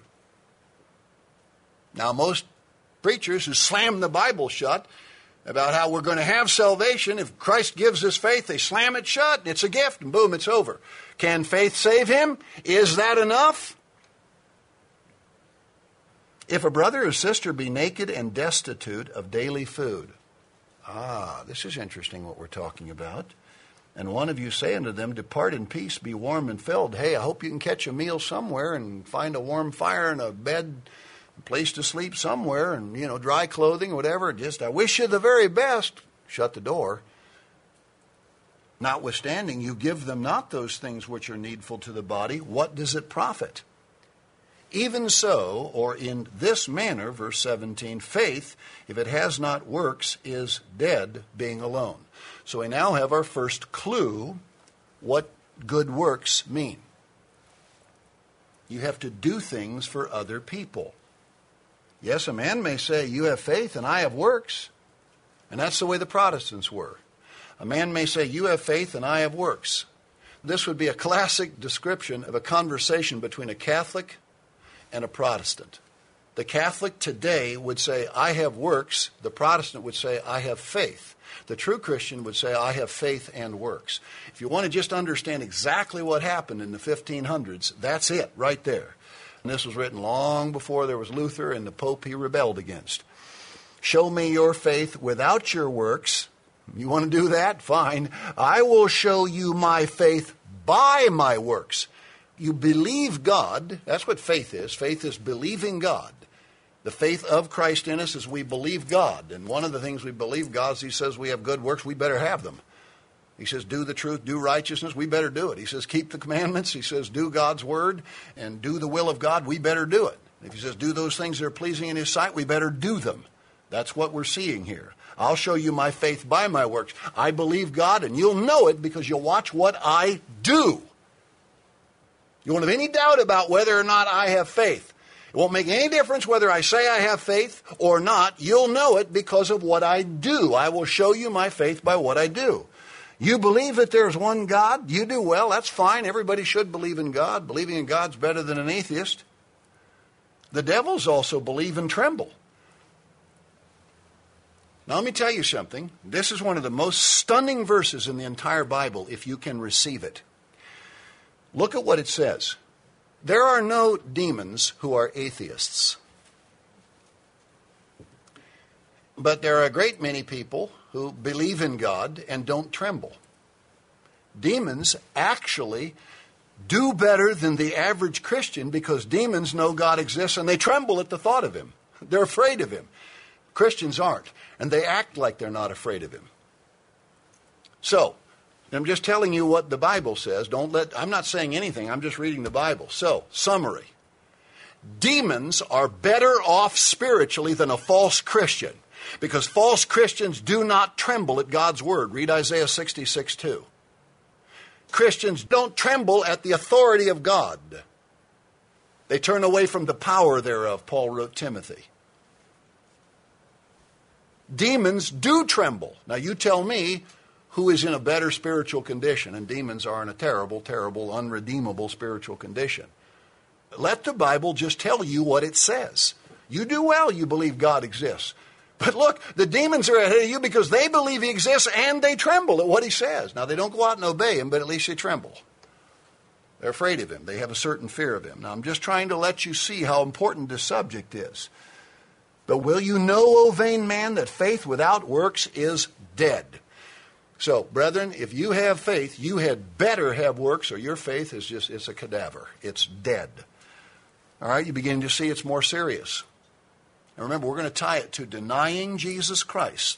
Now, most preachers who slam the Bible shut about how we're going to have salvation, if Christ gives us faith, they slam it shut, and it's a gift, and boom, it's over. Can faith save him? Is that enough? If a brother or sister be naked and destitute of daily food. Ah, this is interesting what we're talking about. And one of you say unto them, depart in peace, be warm and filled. Hey, I hope you can catch a meal somewhere and find a warm fire and a bed, a place to sleep somewhere, and, you know, dry clothing, whatever. Just, I wish you the very best. Shut the door. Notwithstanding, you give them not those things which are needful to the body. What does it profit? Even so, or in this manner, verse seventeen, faith, if it has not works, is dead, being alone. So we now have our first clue what good works mean. You have to do things for other people. Yes, a man may say, you have faith and I have works. And that's the way the Protestants were. A man may say, you have faith and I have works. This would be a classic description of a conversation between a Catholic and a Protestant. The Catholic today would say, I have works. The Protestant would say, I have faith. The true Christian would say, I have faith and works. If you want to just understand exactly what happened in the fifteen hundreds, that's it right there. And this was written long before there was Luther and the Pope he rebelled against. Show me your faith without your works. You want to do that? Fine. I will show you my faith by my works. You believe God. That's what faith is. Faith is believing God. The faith of Christ in us is we believe God. And one of the things we believe God is he says we have good works, we better have them. He says do the truth, do righteousness, we better do it. He says keep the commandments. He says do God's word and do the will of God, we better do it. If he says do those things that are pleasing in his sight, we better do them. That's what we're seeing here. I'll show you my faith by my works. I believe God, and you'll know it because you'll watch what I do. You won't have any doubt about whether or not I have faith. It won't make any difference whether I say I have faith or not. You'll know it because of what I do. I will show you my faith by what I do. You believe that there's one God? You do well. That's fine. Everybody should believe in God. Believing in God's better than an atheist. The devils also believe and tremble. Now let me tell you something. This is one of the most stunning verses in the entire Bible if you can receive it. Look at what it says. There are no demons who are atheists. But there are a great many people who believe in God and don't tremble. Demons actually do better than the average Christian because demons know God exists and they tremble at the thought of him. They're afraid of him. Christians aren't, and they act like they're not afraid of him. So, I'm just telling you what the Bible says. Don't let, I'm not saying anything. I'm just reading the Bible. So, summary. Demons are better off spiritually than a false Christian because false Christians do not tremble at God's word. Read Isaiah sixty-six two. Christians don't tremble at the authority of God. They turn away from the power thereof, Paul wrote Timothy. Demons do tremble. Now you tell me who is in a better spiritual condition, and demons are in a terrible, terrible, unredeemable spiritual condition. Let the Bible just tell you what it says. You do well, you believe God exists. But look, the demons are ahead of you because they believe he exists and they tremble at what he says. Now, they don't go out and obey him, but at least they tremble. They're afraid of him. They have a certain fear of him. Now, I'm just trying to let you see how important this subject is. But will you know, O vain man, that faith without works is dead? So, brethren, if you have faith, you had better have works, or your faith is just, it's a cadaver. It's dead. All right, you begin to see it's more serious. Now remember, we're going to tie it to denying Jesus Christ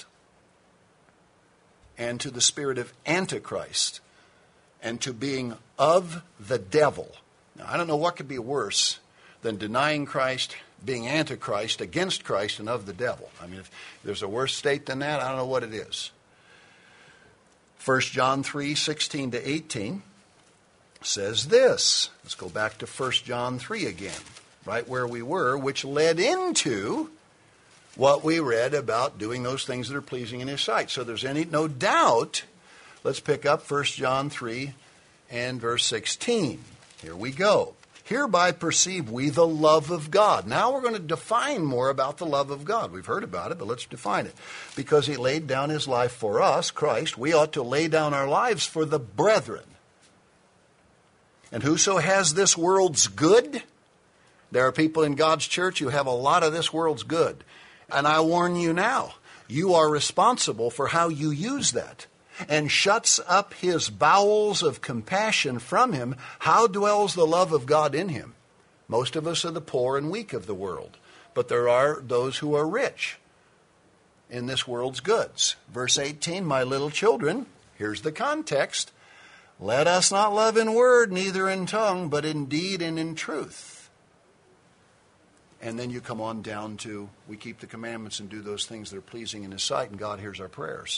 and to the spirit of Antichrist and to being of the devil. Now, I don't know what could be worse than denying Christ, being Antichrist, against Christ, and of the devil. I mean, if there's a worse state than that, I don't know what it is. First John three sixteen to eighteen says this. Let's go back to First John three again. Right where we were, which led into what we read about doing those things that are pleasing in his sight. So there's any no doubt. Let's pick up First John three and verse sixteen. Here we go. Hereby perceive we the love of God. Now we're going to define more about the love of God. We've heard about it, but let's define it. Because he laid down his life for us, Christ, we ought to lay down our lives for the brethren. And whoso has this world's good, there are people in God's church who have a lot of this world's good. And I warn you now, you are responsible for how you use that. And shuts up his bowels of compassion from him. How dwells the love of God in him? Most of us are the poor and weak of the world. But there are those who are rich in this world's goods. Verse eighteen, my little children, here's the context. Let us not love in word, neither in tongue, but in deed and in truth. And then you come on down to, we keep the commandments and do those things that are pleasing in his sight, and God hears our prayers.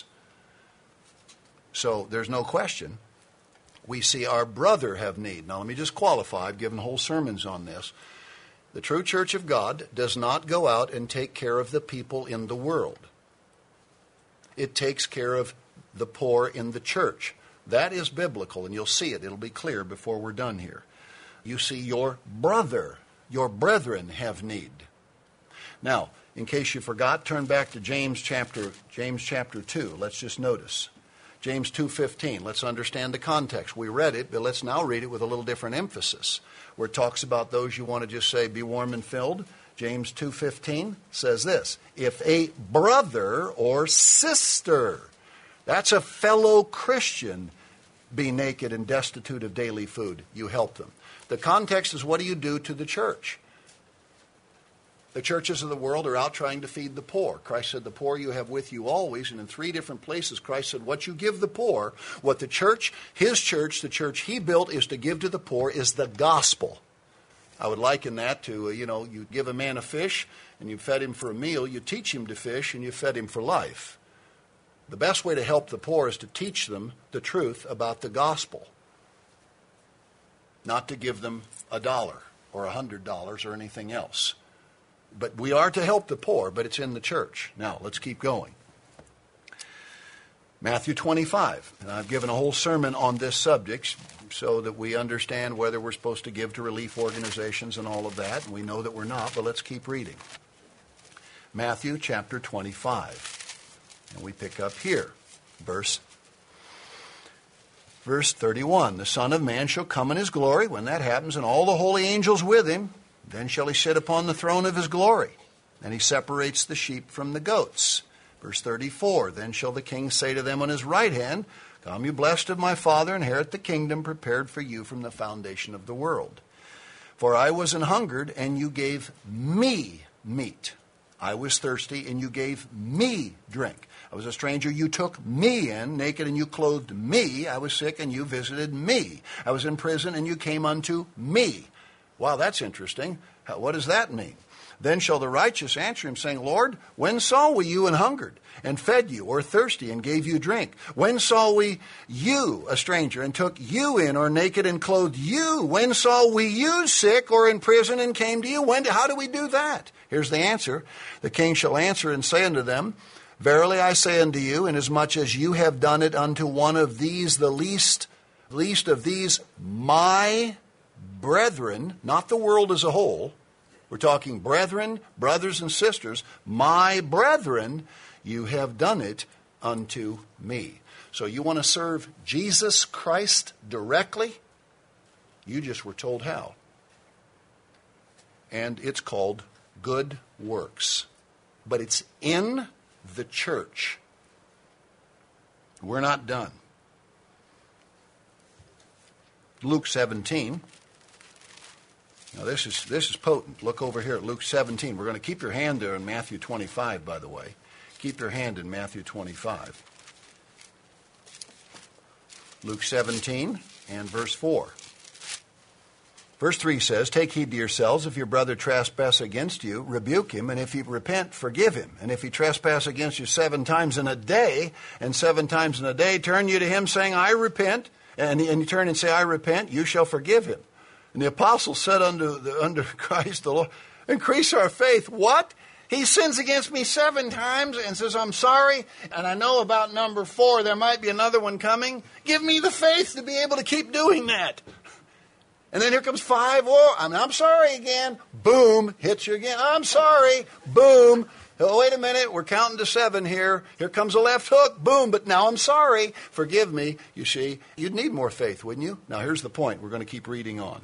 So there's no question. We see our brother have need. Now let me just qualify. I've given whole sermons on this. The true church of God does not go out and take care of the people in the world. It takes care of the poor in the church. That is biblical, and you'll see it. It'll be clear before we're done here. You see your brother, your brethren have need. Now, in case you forgot, turn back to James chapter James chapter two. Let's just notice. James two fifteen. Let's understand the context. We read it, but let's now read it with a little different emphasis. Where it talks about those you want to just say, be warm and filled. James two fifteen says this. If a brother or sister, that's a fellow Christian, be naked and destitute of daily food, you help them. The context is, what do you do to the church? The churches of the world are out trying to feed the poor. Christ said, the poor you have with you always. And in three different places, Christ said, what you give the poor, what the church, his church, the church he built is to give to the poor is the gospel. I would liken that to, you know, you give a man a fish and you fed him for a meal. You teach him to fish and you fed him for life. The best way to help the poor is to teach them the truth about the gospel. Not to give them a dollar or a hundred dollars or anything else. But we are to help the poor, but it's in the church. Now, let's keep going. Matthew twenty-five. And I've given a whole sermon on this subject. so that we understand whether we're supposed to give to relief organizations and all of that. And we know that we're not, but let's keep reading. Matthew chapter twenty-five. And we pick up here, verse Verse thirty-one, the Son of Man shall come in his glory. When that happens, and all the holy angels with him, then shall he sit upon the throne of his glory. And he separates the sheep from the goats. Verse thirty-four, then shall the king say to them on his right hand, come, you blessed of my Father, inherit the kingdom prepared for you from the foundation of the world. For I was an hungered, and you gave me meat. I was thirsty, and you gave me drink. I was a stranger, you took me in, naked, and you clothed me. I was sick, and you visited me. I was in prison, and you came unto me. Wow, that's interesting. What does that mean? Then shall the righteous answer him, saying, Lord, when saw we you an hungered, and fed you, or thirsty, and gave you drink? When saw we you a stranger, and took you in, or naked, and clothed you? When saw we you sick, or in prison, and came to you? When? How do we do that? Here's the answer. The king shall answer and say unto them, verily I say unto you, inasmuch as you have done it unto one of these, the least, least of these, my brethren, not the world as a whole, we're talking brethren, brothers and sisters, my brethren, you have done it unto me. So you want to serve Jesus Christ directly? You just were told how. And it's called good works. But it's in the church. We're not done. Luke seventeen. Now this is this is potent. Look over here at Luke seventeen. We're going to keep your hand there in Matthew twenty-five, by the way. Keep your hand in Matthew twenty-five. Luke seventeen and verse four. Verse three says, take heed to yourselves, if your brother trespass against you, rebuke him, and if he repent, forgive him. And if he trespass against you seven times in a day, and seven times in a day, turn you to him, saying, I repent, and, and you turn and say, I repent, you shall forgive him. And the apostles said unto, the, unto Christ the Lord, increase our faith. What? He sins against me seven times and says, I'm sorry, and I know about number four, there might be another one coming. Give me the faith to be able to keep doing that. And then here comes five. Oh, I'm, I'm sorry again. Boom. Hits you again. I'm sorry. Boom. Oh, wait a minute. We're counting to seven here. Here comes a left hook. Boom. But now I'm sorry. Forgive me. You see, you'd need more faith, wouldn't you? Now, here's the point. We're going to keep reading on.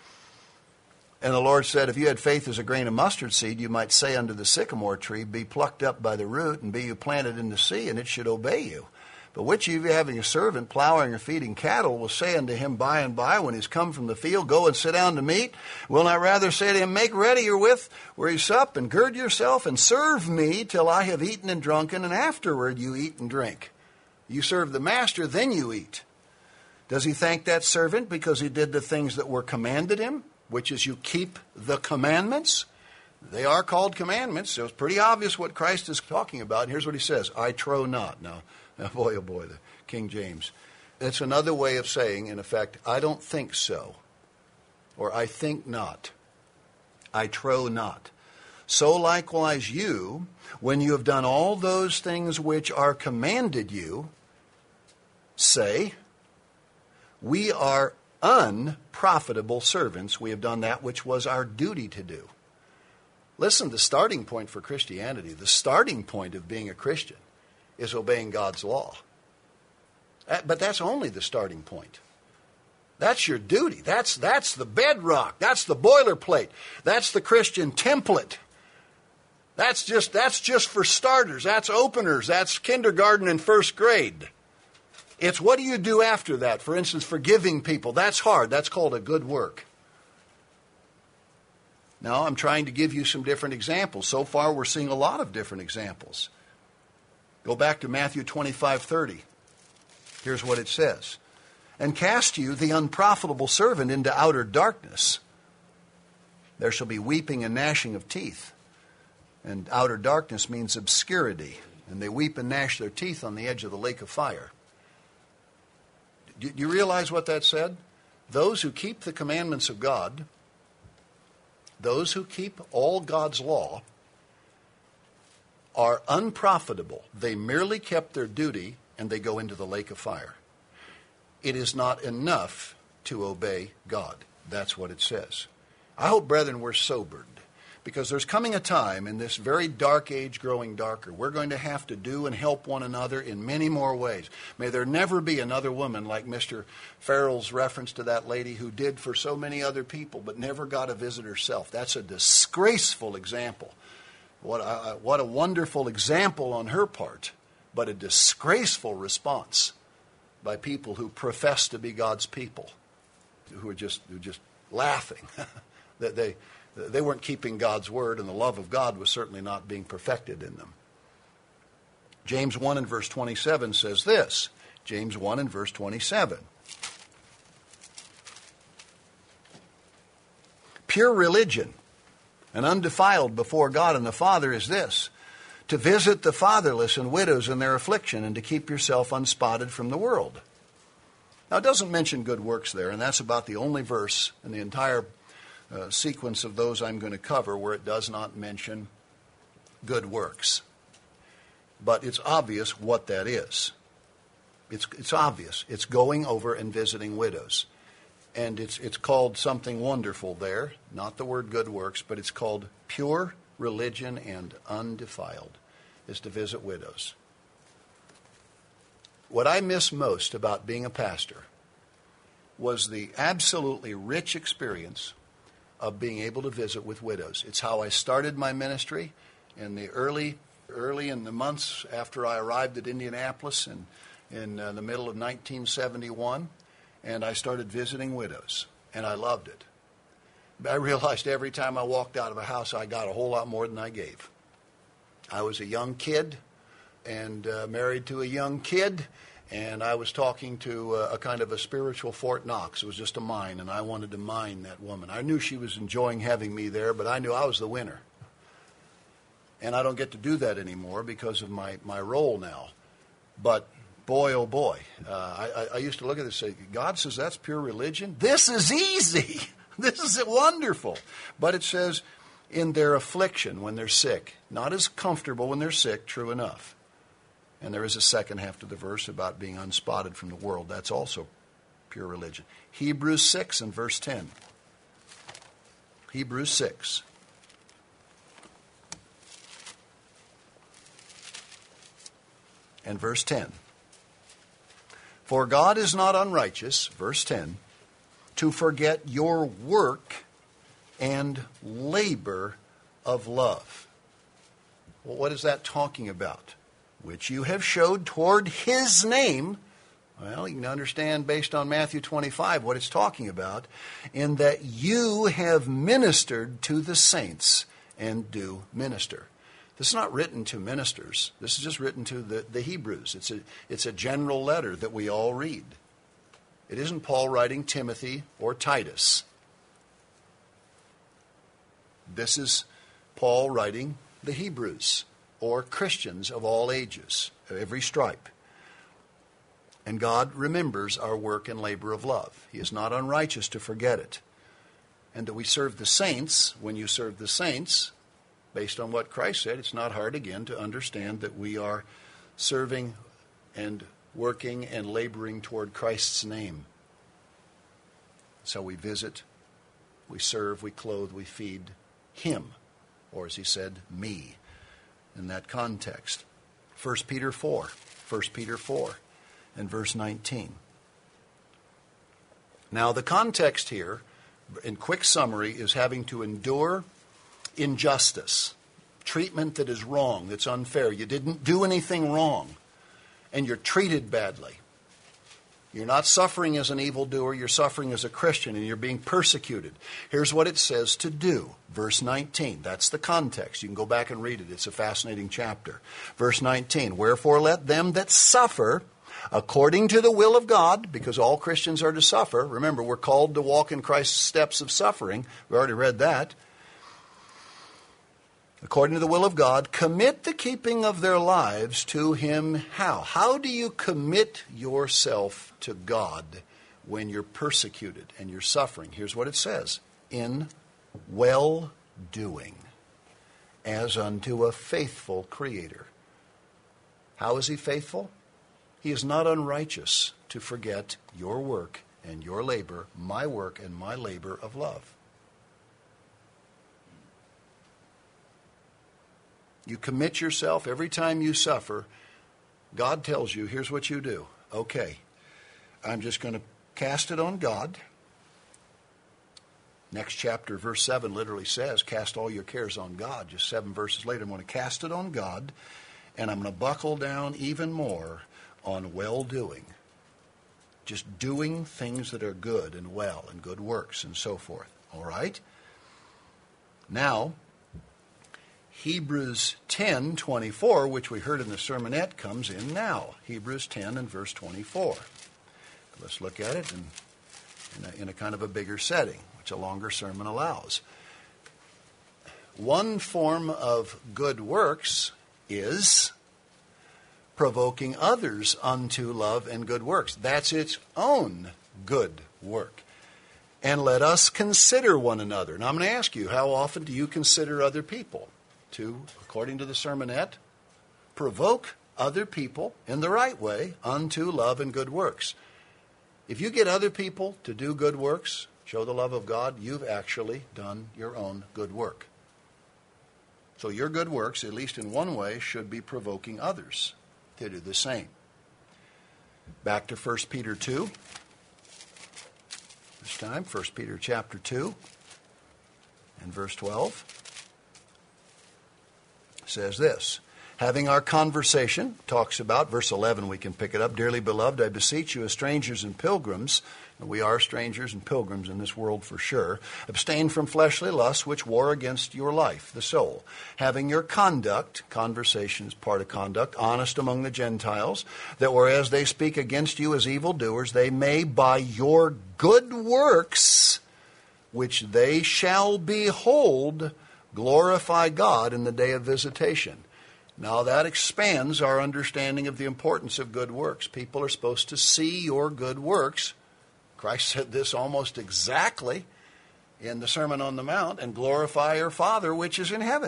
And the Lord said, if you had faith as a grain of mustard seed, you might say unto the sycamore tree, be plucked up by the root, and be you planted in the sea, and it should obey you. But which of you, having a servant plowing or feeding cattle, will say unto him by and by, when he's come from the field, go and sit down to meat? Will not rather say to him, make ready your with where you sup, and gird yourself, and serve me till I have eaten and drunken, and afterward you eat and drink. You serve the master, then you eat. Does he thank that servant because he did the things that were commanded him, which is you keep the commandments? They are called commandments, so it's pretty obvious what Christ is talking about. And here's what he says, I trow not. Now, now boy, oh boy, the King James. It's another way of saying, in effect, I don't think so, or I think not. I trow not. So likewise you, when you have done all those things which are commanded you, say, we are unprofitable servants. We have done that which was our duty to do. Listen, the starting point for Christianity, the starting point of being a Christian is obeying God's law. But that's only the starting point. That's your duty. That's, that's the bedrock. That's the boilerplate. That's the Christian template. That's just, that's just for starters. That's openers. That's kindergarten and first grade. It's what do you do after that? For instance, forgiving people. That's hard. That's called a good work. Now, I'm trying to give you some different examples. So far, we're seeing a lot of different examples. Go back to Matthew twenty-five thirty. Here's what it says. And cast you the unprofitable servant into outer darkness. There shall be weeping and gnashing of teeth. And outer darkness means obscurity. And they weep and gnash their teeth on the edge of the lake of fire. Do you realize what that said? Those who keep the commandments of God, those who keep all God's law, are unprofitable. They merely kept their duty, and they go into the lake of fire. It is not enough to obey God. That's what it says. I hope, brethren, we're sobered, because there's coming a time in this very dark age growing darker. We're going to have to do and help one another in many more ways. May there never be another woman like Mister Farrell's reference to that lady who did for so many other people but never got a visit herself. That's a disgraceful example. What a, what a wonderful example on her part, but a disgraceful response by people who profess to be God's people, who are just, who are just laughing that they... They weren't keeping God's word, and the love of God was certainly not being perfected in them. James one and verse twenty-seven says this. James one and verse twenty-seven. Pure religion and undefiled before God and the Father is this: to visit the fatherless and widows in their affliction, and to keep yourself unspotted from the world. Now, it doesn't mention good works there, and that's about the only verse in the entire Uh, sequence of those I'm going to cover where it does not mention good works. But it's obvious what that is. It's it's obvious. It's going over and visiting widows. And it's it's called something wonderful there, not the word good works, but it's called pure religion and undefiled, is to visit widows. What I miss most about being a pastor was the absolutely rich experience of being able to visit with widows. It's how I started my ministry in the early, early in the months after I arrived at Indianapolis in, in uh, the middle of nineteen seventy-one, and I started visiting widows, and I loved it. But I realized every time I walked out of a house, I got a whole lot more than I gave. I was a young kid and uh, married to a young kid, and I was talking to a, a kind of a spiritual Fort Knox. It was just a mine, and I wanted to mine that woman. I knew she was enjoying having me there, but I knew I was the winner. And I don't get to do that anymore because of my, my role now. But boy, oh boy, uh, I, I used to look at this and say, God says that's pure religion? This is easy. This is wonderful. But it says in their affliction when they're sick. Not as comfortable when they're sick, true enough. And there is a second half to the verse about being unspotted from the world. That's also pure religion. Hebrews six and verse ten. Hebrews six. And verse ten. For God is not unrighteous, verse ten, to forget your work and labor of love. Well, what is that talking about? Which you have showed toward his name. Well, you can understand based on Matthew twenty-five what it's talking about, in that you have ministered to the saints and do minister. This is not written to ministers. This is just written to the, the Hebrews. It's a, it's a general letter that we all read. It isn't Paul writing Timothy or Titus. This is Paul writing the Hebrews, or Christians of all ages, of every stripe. And God remembers our work and labor of love. He is not unrighteous to forget it. And that we serve the saints, when you serve the saints, based on what Christ said, it's not hard again to understand that we are serving and working and laboring toward Christ's name. So we visit, we serve, we clothe, we feed him, or as he said, me. In that context. First Peter four. First Peter four and verse nineteen. Now the context here, in quick summary, is having to endure injustice. Treatment that is wrong, that's unfair. You didn't do anything wrong, and you're treated badly. You're not suffering as an evildoer, you're suffering as a Christian, and you're being persecuted. Here's what it says to do. Verse nineteen. That's the context. You can go back and read it. It's a fascinating chapter. Verse nineteen. Wherefore let them that suffer according to the will of God, because all Christians are to suffer. Remember, we're called to walk in Christ's steps of suffering. We already read that. According to the will of God, commit the keeping of their lives to him. How? How do you commit yourself to God when you're persecuted and you're suffering? Here's what it says. In well-doing, as unto a faithful Creator. How is he faithful? He is not unrighteous to forget your work and your labor, my work and my labor of love. You commit yourself every time you suffer. God tells you, here's what you do. Okay, I'm just going to cast it on God. Next chapter, verse seven literally says, cast all your cares on God. Just seven verses later, I'm going to cast it on God, and I'm going to buckle down even more on well-doing. Just doing things that are good and well and good works and so forth. All right? Now, Hebrews ten twenty-four, which we heard in the sermonette, comes in now. Hebrews ten and verse twenty-four. Let's look at it in, in, a, in a kind of a bigger setting, which a longer sermon allows. One form of good works is provoking others unto love and good works. That's its own good work. And let us consider one another. Now I'm going to ask you, how often do you consider other people? To, according to the sermonette, provoke other people in the right way unto love and good works. If you get other people to do good works, show the love of God, you've actually done your own good work. So your good works, at least in one way, should be provoking others to do the same. Back to First Peter two. This time, First Peter chapter two and verse twelve. Says this, having our conversation, talks about, verse eleven, we can pick it up, dearly beloved, I beseech you as strangers and pilgrims, and we are strangers and pilgrims in this world for sure, abstain from fleshly lusts which war against your life, the soul, having your conduct, conversation is part of conduct, honest among the Gentiles, that whereas they speak against you as evildoers, they may by your good works, which they shall behold, glorify God in the day of visitation. Now that expands our understanding of the importance of good works. People are supposed to see your good works. Christ said this almost exactly in the Sermon on the Mount, and glorify your Father which is in heaven.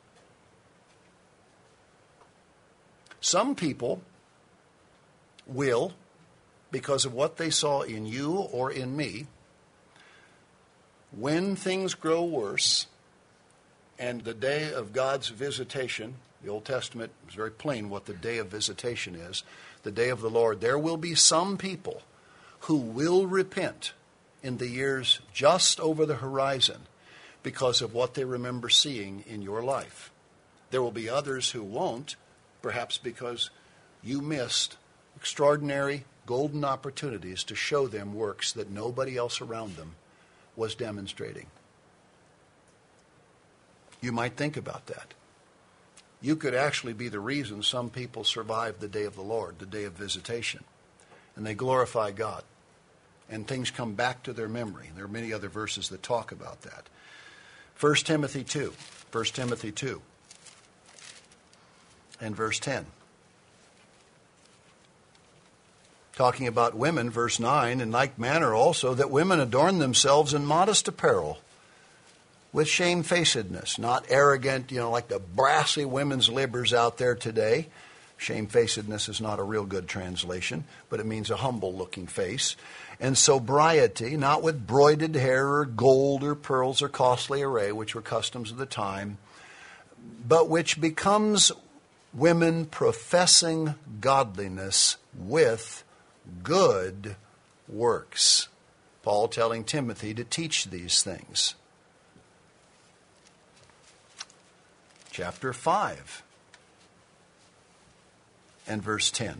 Some people will, because of what they saw in you or in me, when things grow worse, and the day of God's visitation, the Old Testament is very plain what the day of visitation is, the day of the Lord, there will be some people who will repent in the years just over the horizon because of what they remember seeing in your life. There will be others who won't, perhaps because you missed extraordinary golden opportunities to show them works that nobody else around them was demonstrating. You might think about that. You could actually be the reason some people survive the day of the Lord, the day of visitation, and they glorify God, and things come back to their memory. There are many other verses that talk about that. First Timothy two, First Timothy two, and verse ten. Talking about women, verse nine, in like manner also that women adorn themselves in modest apparel, with shamefacedness, not arrogant, you know, like the brassy women's libbers out there today. Shamefacedness is not a real good translation, but it means a humble-looking face. And sobriety, not with broided hair or gold or pearls or costly array, which were customs of the time, but which becomes women professing godliness with good works. Paul telling Timothy to teach these things. Chapter five and verse ten.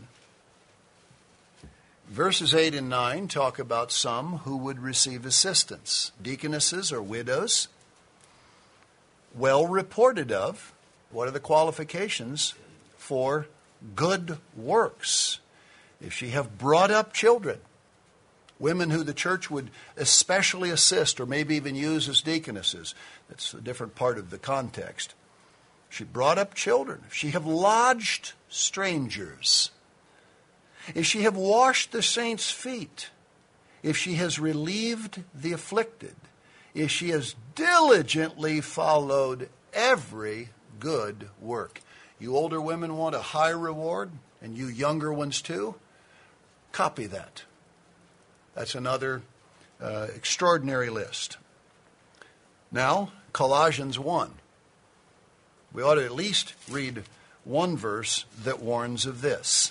Verses eight and nine talk about some who would receive assistance. Deaconesses or widows, well reported of. What are the qualifications for good works? If she have brought up children, women who the church would especially assist or maybe even use as deaconesses. That's a different part of the context. She brought up children. If she have lodged strangers. If she have washed the saints' feet. If she has relieved the afflicted. If she has diligently followed every good work. You older women want a high reward, and you younger ones too? Copy that. That's another uh, extraordinary list. Now, Colossians one. We ought to at least read one verse that warns of this.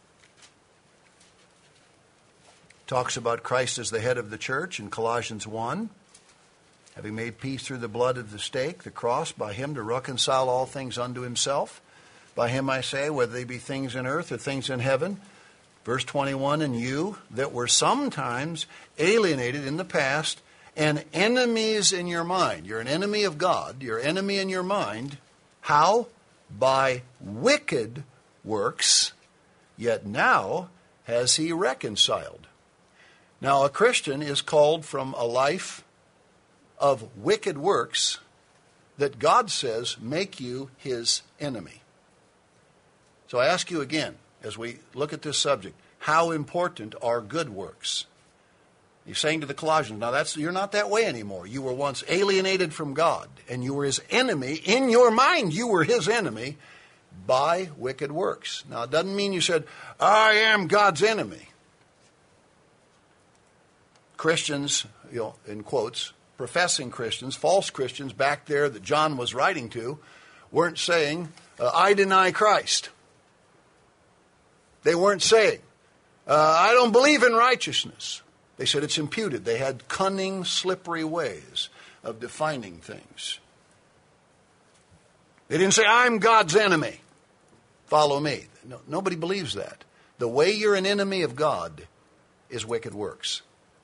Talks about Christ as the head of the church in Colossians one. Having made peace through the blood of the stake, the cross, by him to reconcile all things unto himself. By him I say, whether they be things in earth or things in heaven. Verse twenty-one, and you that were sometimes alienated in the past and enemies in your mind. You're an enemy of God. You're an enemy in your mind. How? By wicked works, yet now has he reconciled. Now, a Christian is called from a life of wicked works that God says make you his enemy. So I ask you again, as we look at this subject, how important are good works? He's saying to the Colossians, now that's you're not that way anymore. You were once alienated from God, and you were his enemy. In your mind, you were his enemy by wicked works. Now, it doesn't mean you said, I am God's enemy. Christians, you know, in quotes, professing Christians, false Christians back there that John was writing to, weren't saying, uh, I deny Christ. They weren't saying, uh, I don't believe in righteousness. They said it's imputed. They had cunning, slippery ways of defining things. They didn't say, I'm God's enemy. Follow me. No, nobody believes that. The way you're an enemy of God is wicked works.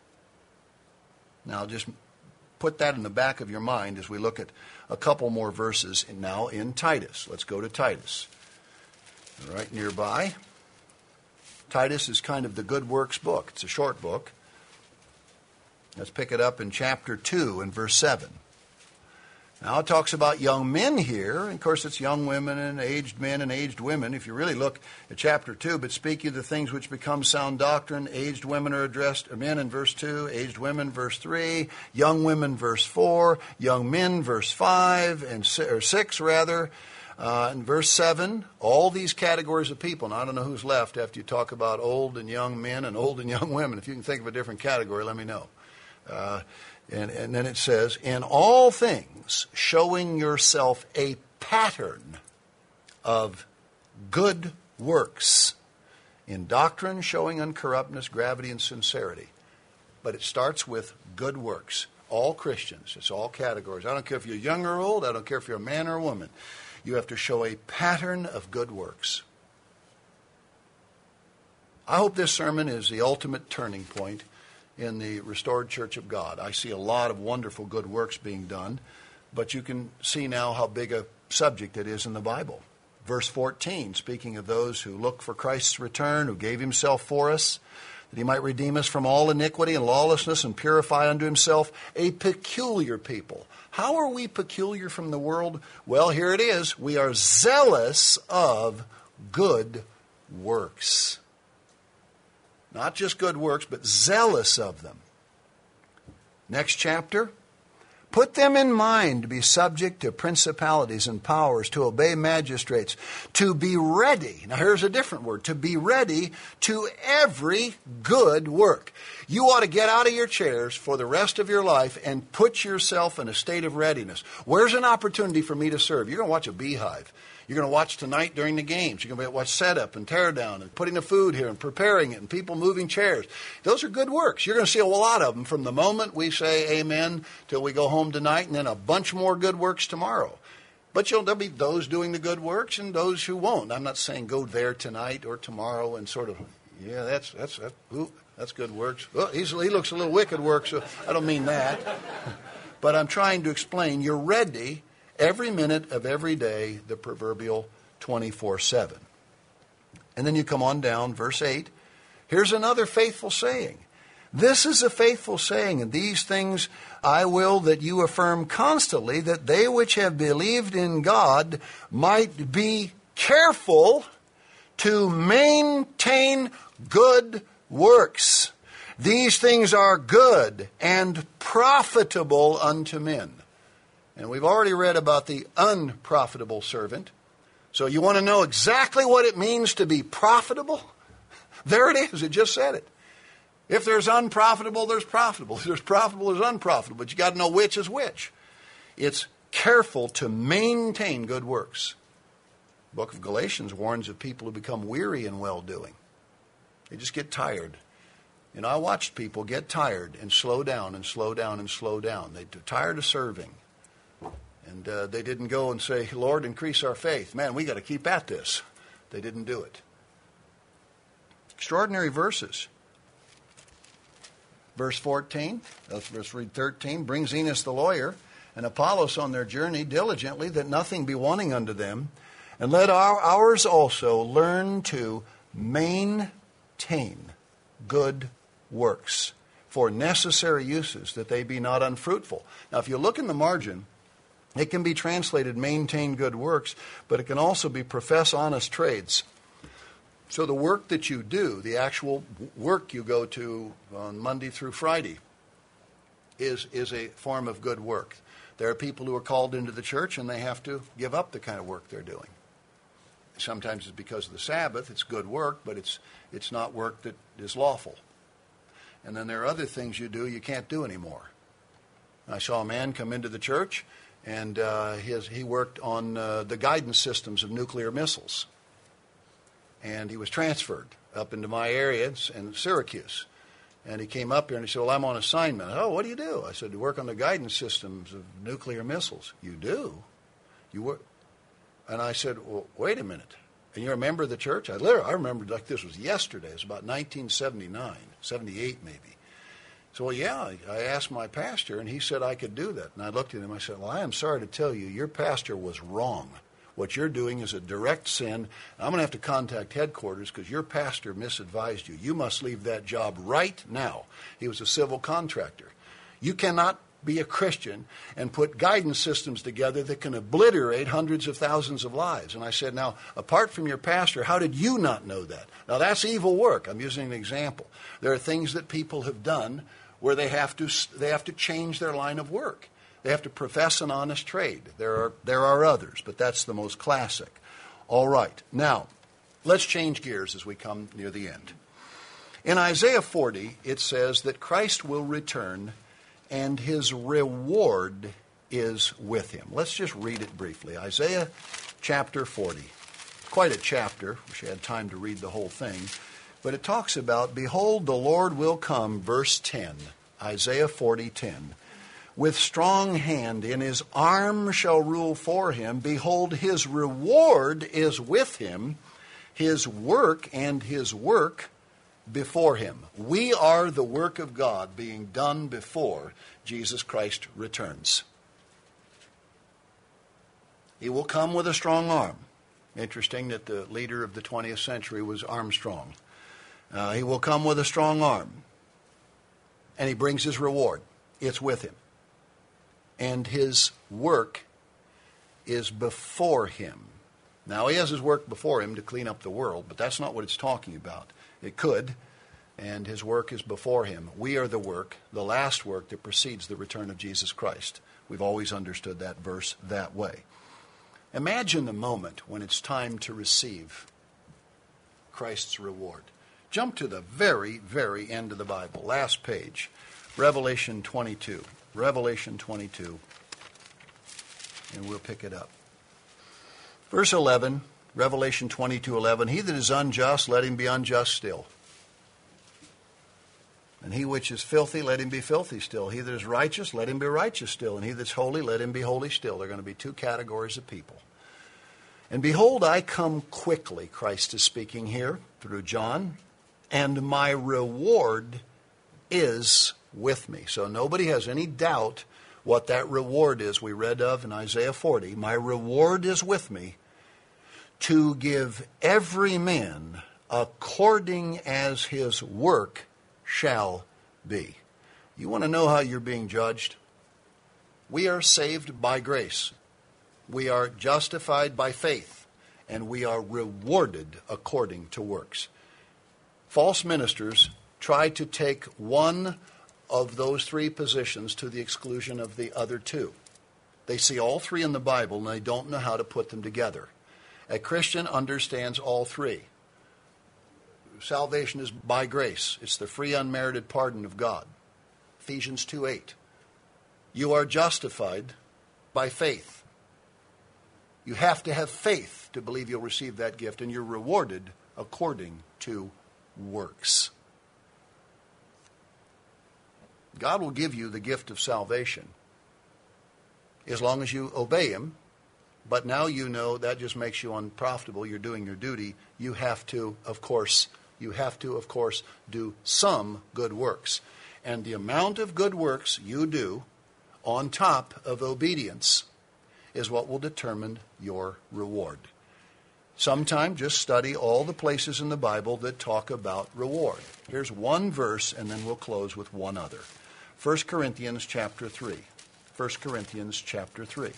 Now, just put that in the back of your mind as we look at a couple more verses now in Titus. Let's go to Titus. Right nearby. Titus is kind of the good works book. It's a short book. Let's pick it up in chapter two and verse seven. Now it talks about young men here. And of course, it's young women and aged men and aged women. If you really look at chapter two, but speak you the things which become sound doctrine. Aged women are addressed, men in verse two, aged women verse three, young women verse four, young men verse five, and or six rather. Uh, in verse seven, all these categories of people. Now, I don't know who's left after you talk about old and young men and old and young women. If you can think of a different category, let me know. Uh, and, and then it says, in all things, showing yourself a pattern of good works. In doctrine, showing uncorruptness, gravity, and sincerity. But it starts with good works. All Christians. It's all categories. I don't care if you're young or old. I don't care if you're a man or a woman. You have to show a pattern of good works. I hope this sermon is the ultimate turning point in the restored Church of God. I see a lot of wonderful good works being done, but you can see now how big a subject it is in the Bible. Verse fourteen, speaking of those who look for Christ's return, who gave himself for us, that he might redeem us from all iniquity and lawlessness and purify unto himself a peculiar people. How are we peculiar from the world? Well, here it is. We are zealous of good works. Not just good works, but zealous of them. Next chapter. Put them in mind to be subject to principalities and powers, to obey magistrates, to be ready. Now here's a different word. To be ready to every good work. You ought to get out of your chairs for the rest of your life and put yourself in a state of readiness. Where's an opportunity for me to serve? You're going to watch a beehive. You're going to watch tonight during the games. You're going to watch setup and tear down and putting the food here and preparing it and people moving chairs. Those are good works. You're going to see a lot of them from the moment we say amen till we go home tonight, and then a bunch more good works tomorrow. But you'll, there'll be those doing the good works and those who won't. I'm not saying go there tonight or tomorrow and sort of, yeah, that's that's that's, ooh, that's good works. Well, he's, he looks a little wicked work, so I don't mean that. But I'm trying to explain you're ready every minute of every day, the proverbial twenty-four seven. And then you come on down, verse eight. Here's another faithful saying. This is a faithful saying, and these things I will that you affirm constantly, that they which have believed in God might be careful to maintain good works. These things are good and profitable unto men. And we've already read about the unprofitable servant. So you want to know exactly what it means to be profitable? There it is. It just said it. If there's unprofitable, there's profitable. If there's profitable, there's unprofitable. But you got to know which is which. It's careful to maintain good works. The book of Galatians warns of people who become weary in well-doing. They just get tired. You know, I watched people get tired and slow down and slow down and slow down. They're tired of serving. And uh, they didn't go and say, Lord, increase our faith. Man, we got to keep at this. They didn't do it. Extraordinary verses. Verse fourteen, let's read thirteen. Bring Zenas the lawyer and Apollos on their journey diligently, that nothing be wanting unto them. And let our, ours also learn to maintain good works for necessary uses, that they be not unfruitful. Now, if you look in the margin, it can be translated maintain good works, but it can also be profess honest trades. So the work that you do, the actual work you go to on Monday through Friday, is, is a form of good work. There are people who are called into the church and they have to give up the kind of work they're doing. Sometimes it's because of the Sabbath. It's good work, but it's it's not work that is lawful. And then there are other things you do you can't do anymore. I saw a man come into the church, and uh, his, he worked on uh, the guidance systems of nuclear missiles. And he was transferred up into my area in Syracuse. And he came up here and he said, well, I'm on assignment. Oh, what do you do? I said, you work on the guidance systems of nuclear missiles. You do? You work? And I said, well, wait a minute. And you're a member of the church? I literally, I remembered like this was yesterday. It was about nineteen seventy-nine, seventy-eight maybe. So, well, yeah, I asked my pastor, and he said I could do that. And I looked at him, I said, well, I am sorry to tell you, your pastor was wrong. What you're doing is a direct sin. I'm going to have to contact headquarters because your pastor misadvised you. You must leave that job right now. He was a civil contractor. You cannot be a Christian and put guidance systems together that can obliterate hundreds of thousands of lives. And I said, now, apart from your pastor, how did you not know that? Now, that's evil work. I'm using an example. There are things that people have done where they have to they have to change their line of work. They have to profess an honest trade. There are there are others, but that's the most classic. All right. Now, let's change gears as we come near the end. In Isaiah forty, it says that Christ will return and his reward is with him. Let's just read it briefly. Isaiah chapter forty. Quite a chapter. Wish I had time to read the whole thing. But it talks about, behold, the Lord will come, verse ten, Isaiah forty ten. With strong hand in his arm shall rule for him. Behold, his reward is with him, his work and his work before him. We are the work of God being done before Jesus Christ returns. He will come with a strong arm. Interesting that the leader of the twentieth century was Armstrong. Uh, he will come with a strong arm. And he brings his reward. It's with him. And his work is before him. Now, he has his work before him to clean up the world, but that's not what it's talking about. It could, and his work is before him. We are the work, the last work that precedes the return of Jesus Christ. We've always understood that verse that way. Imagine the moment when it's time to receive Christ's reward. Jump to the very, very end of the Bible, last page, Revelation twenty-two. Revelation twenty-two, and we'll pick it up. Verse eleven, Revelation twenty-two eleven, he that is unjust, let him be unjust still. And he which is filthy, let him be filthy still. He that is righteous, let him be righteous still. And he that's holy, let him be holy still. There are going to be two categories of people. And behold, I come quickly, Christ is speaking here through John, and my reward is with me. So nobody has any doubt what that reward is we read of in Isaiah forty. My reward is with me to give every man according as his work shall be. You want to know how you're being judged? We are saved by grace. We are justified by faith. And we are rewarded according to works. False ministers try to take one of those three positions to the exclusion of the other two. They see all three in the Bible and they don't know how to put them together. A Christian understands all three. salvation is by grace. It's the free unmerited pardon of God. Ephesians two eight. You are justified by faith. You have to have faith to believe you'll receive that gift, and you're rewarded according to works. God will give you the gift of salvation as long as you obey Him. But now you know that just makes you unprofitable. You're doing your duty. You have to, of course, you have to, of course, do some good works. And the amount of good works you do on top of obedience is what will determine your reward. Sometime just study all the places in the Bible that talk about reward. Here's one verse, and then we'll close with one other. First Corinthians chapter three. First Corinthians chapter three.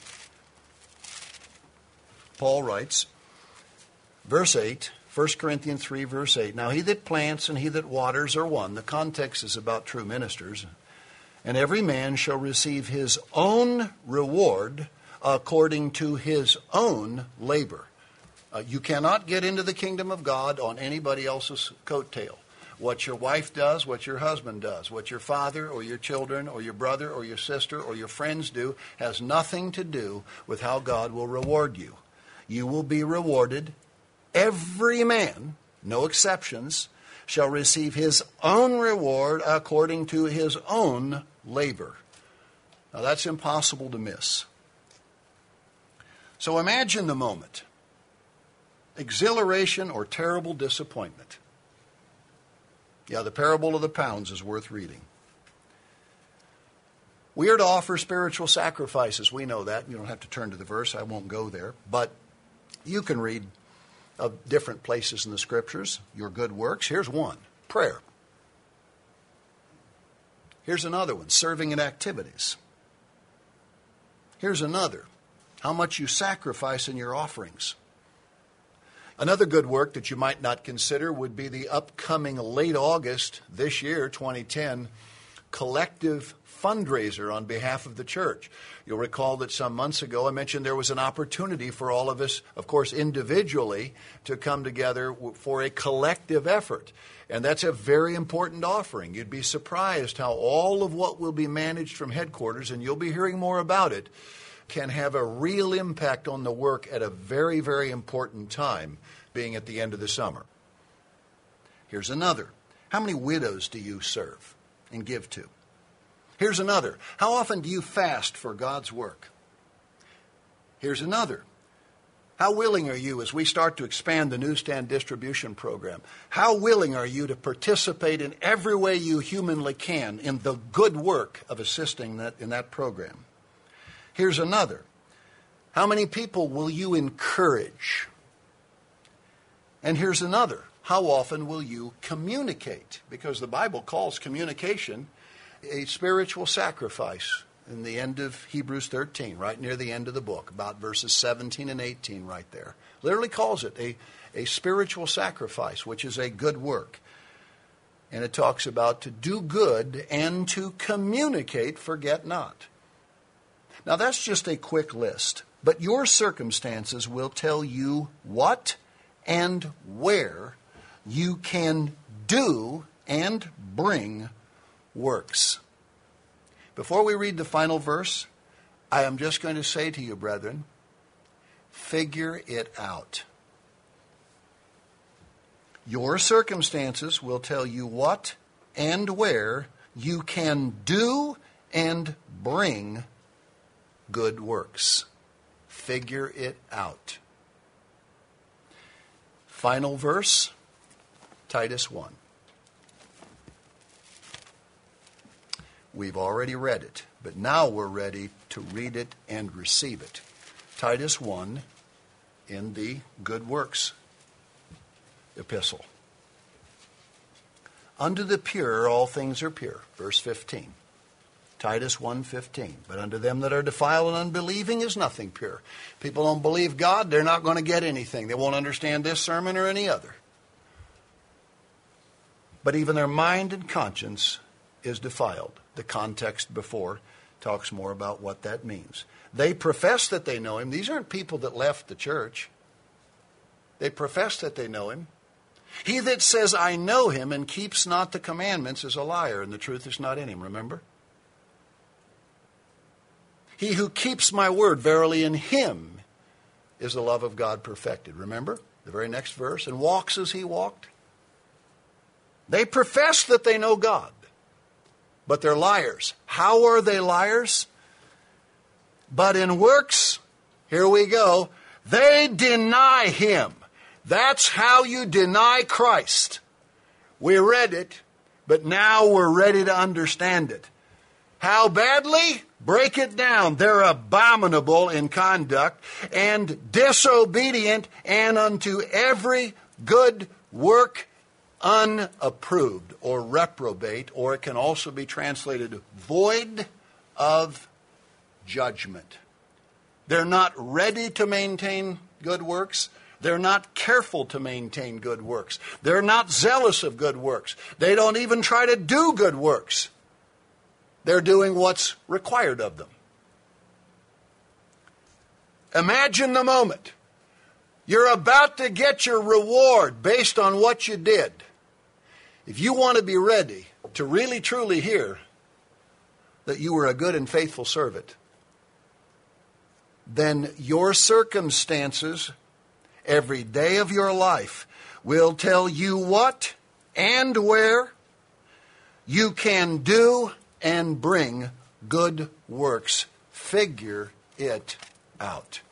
Paul writes, verse eight, First Corinthians three, verse eight. Now he that plants and he that waters are one. The context is about true ministers. And every man shall receive his own reward according to his own labor. Uh, you cannot get into the kingdom of God on anybody else's coattail. What your wife does, what your husband does, what your father or your children or your brother or your sister or your friends do has nothing to do with how God will reward you. You will be rewarded. Every man, no exceptions, shall receive his own reward according to his own labor. Now that's impossible to miss. So imagine the moment. Exhilaration or terrible disappointment. Yeah, the parable of the pounds is worth reading. We are to offer spiritual sacrifices. We know that. You don't have to turn to the verse. I won't go there. But you can read of different places in the Scriptures, your good works. Here's one, prayer. Here's another one, serving in activities. Here's another, how much you sacrifice in your offerings. Another good work that you might not consider would be the upcoming late August this year, twenty ten, collective fundraiser on behalf of the church. You'll recall that some months ago I mentioned there was an opportunity for all of us, of course individually, to come together for a collective effort. And that's a very important offering. You'd be surprised how all of what will be managed from headquarters, and you'll be hearing more about it, can have a real impact on the work at a very, very important time, being at the end of the summer. Here's another. How many widows do you serve and give to? Here's another. How often do you fast for God's work? Here's another. How willing are you, as we start to expand the newsstand distribution program, how willing are you to participate in every way you humanly can in the good work of assisting that in that program? Here's another. How many people will you encourage? And here's another. How often will you communicate? Because the Bible calls communication a spiritual sacrifice in the end of Hebrews thirteen, right near the end of the book, about verses seventeen and eighteen right there. Literally calls it a, a spiritual sacrifice, which is a good work. And it talks about to do good and to communicate, forget not. Now that's just a quick list, but your circumstances will tell you what and where you can do and bring works. Before we read the final verse, I am just going to say to you, brethren, figure it out. Your circumstances will tell you what and where you can do and bring good works. Figure it out. Final verse, Titus one. We've already read it, but now we're ready to read it and receive it. Titus one in the Good Works epistle. Unto the pure all things are pure. Verse fifteen. Titus one fifteen. But unto them that are defiled and unbelieving is nothing pure. People don't believe God, they're not going to get anything. They won't understand this sermon or any other. But even their mind and conscience is defiled. The context before talks more about what that means. They profess that they know Him. These aren't people that left the church. They profess that they know Him. He that says, I know him, and keeps not the commandments is a liar, and the truth is not in him. Remember? He who keeps my word, verily in him is the love of God perfected. Remember? The very next verse. And walks as he walked. They profess that they know God, but they're liars. How are they liars? But in works, here we go, they deny him. That's how you deny Christ. We read it, but now we're ready to understand it. How badly? Break it down. They're abominable in conduct and disobedient, and unto every good work unapproved, or reprobate, or it can also be translated void of judgment. They're not ready to maintain good works. They're not careful to maintain good works. They're not zealous of good works. They don't even try to do good works. They're doing what's required of them. Imagine the moment. You're about to get your reward based on what you did. If you want to be ready to really truly hear that you were a good and faithful servant, then your circumstances every day of your life will tell you what and where you can do and bring good works. Figure it out.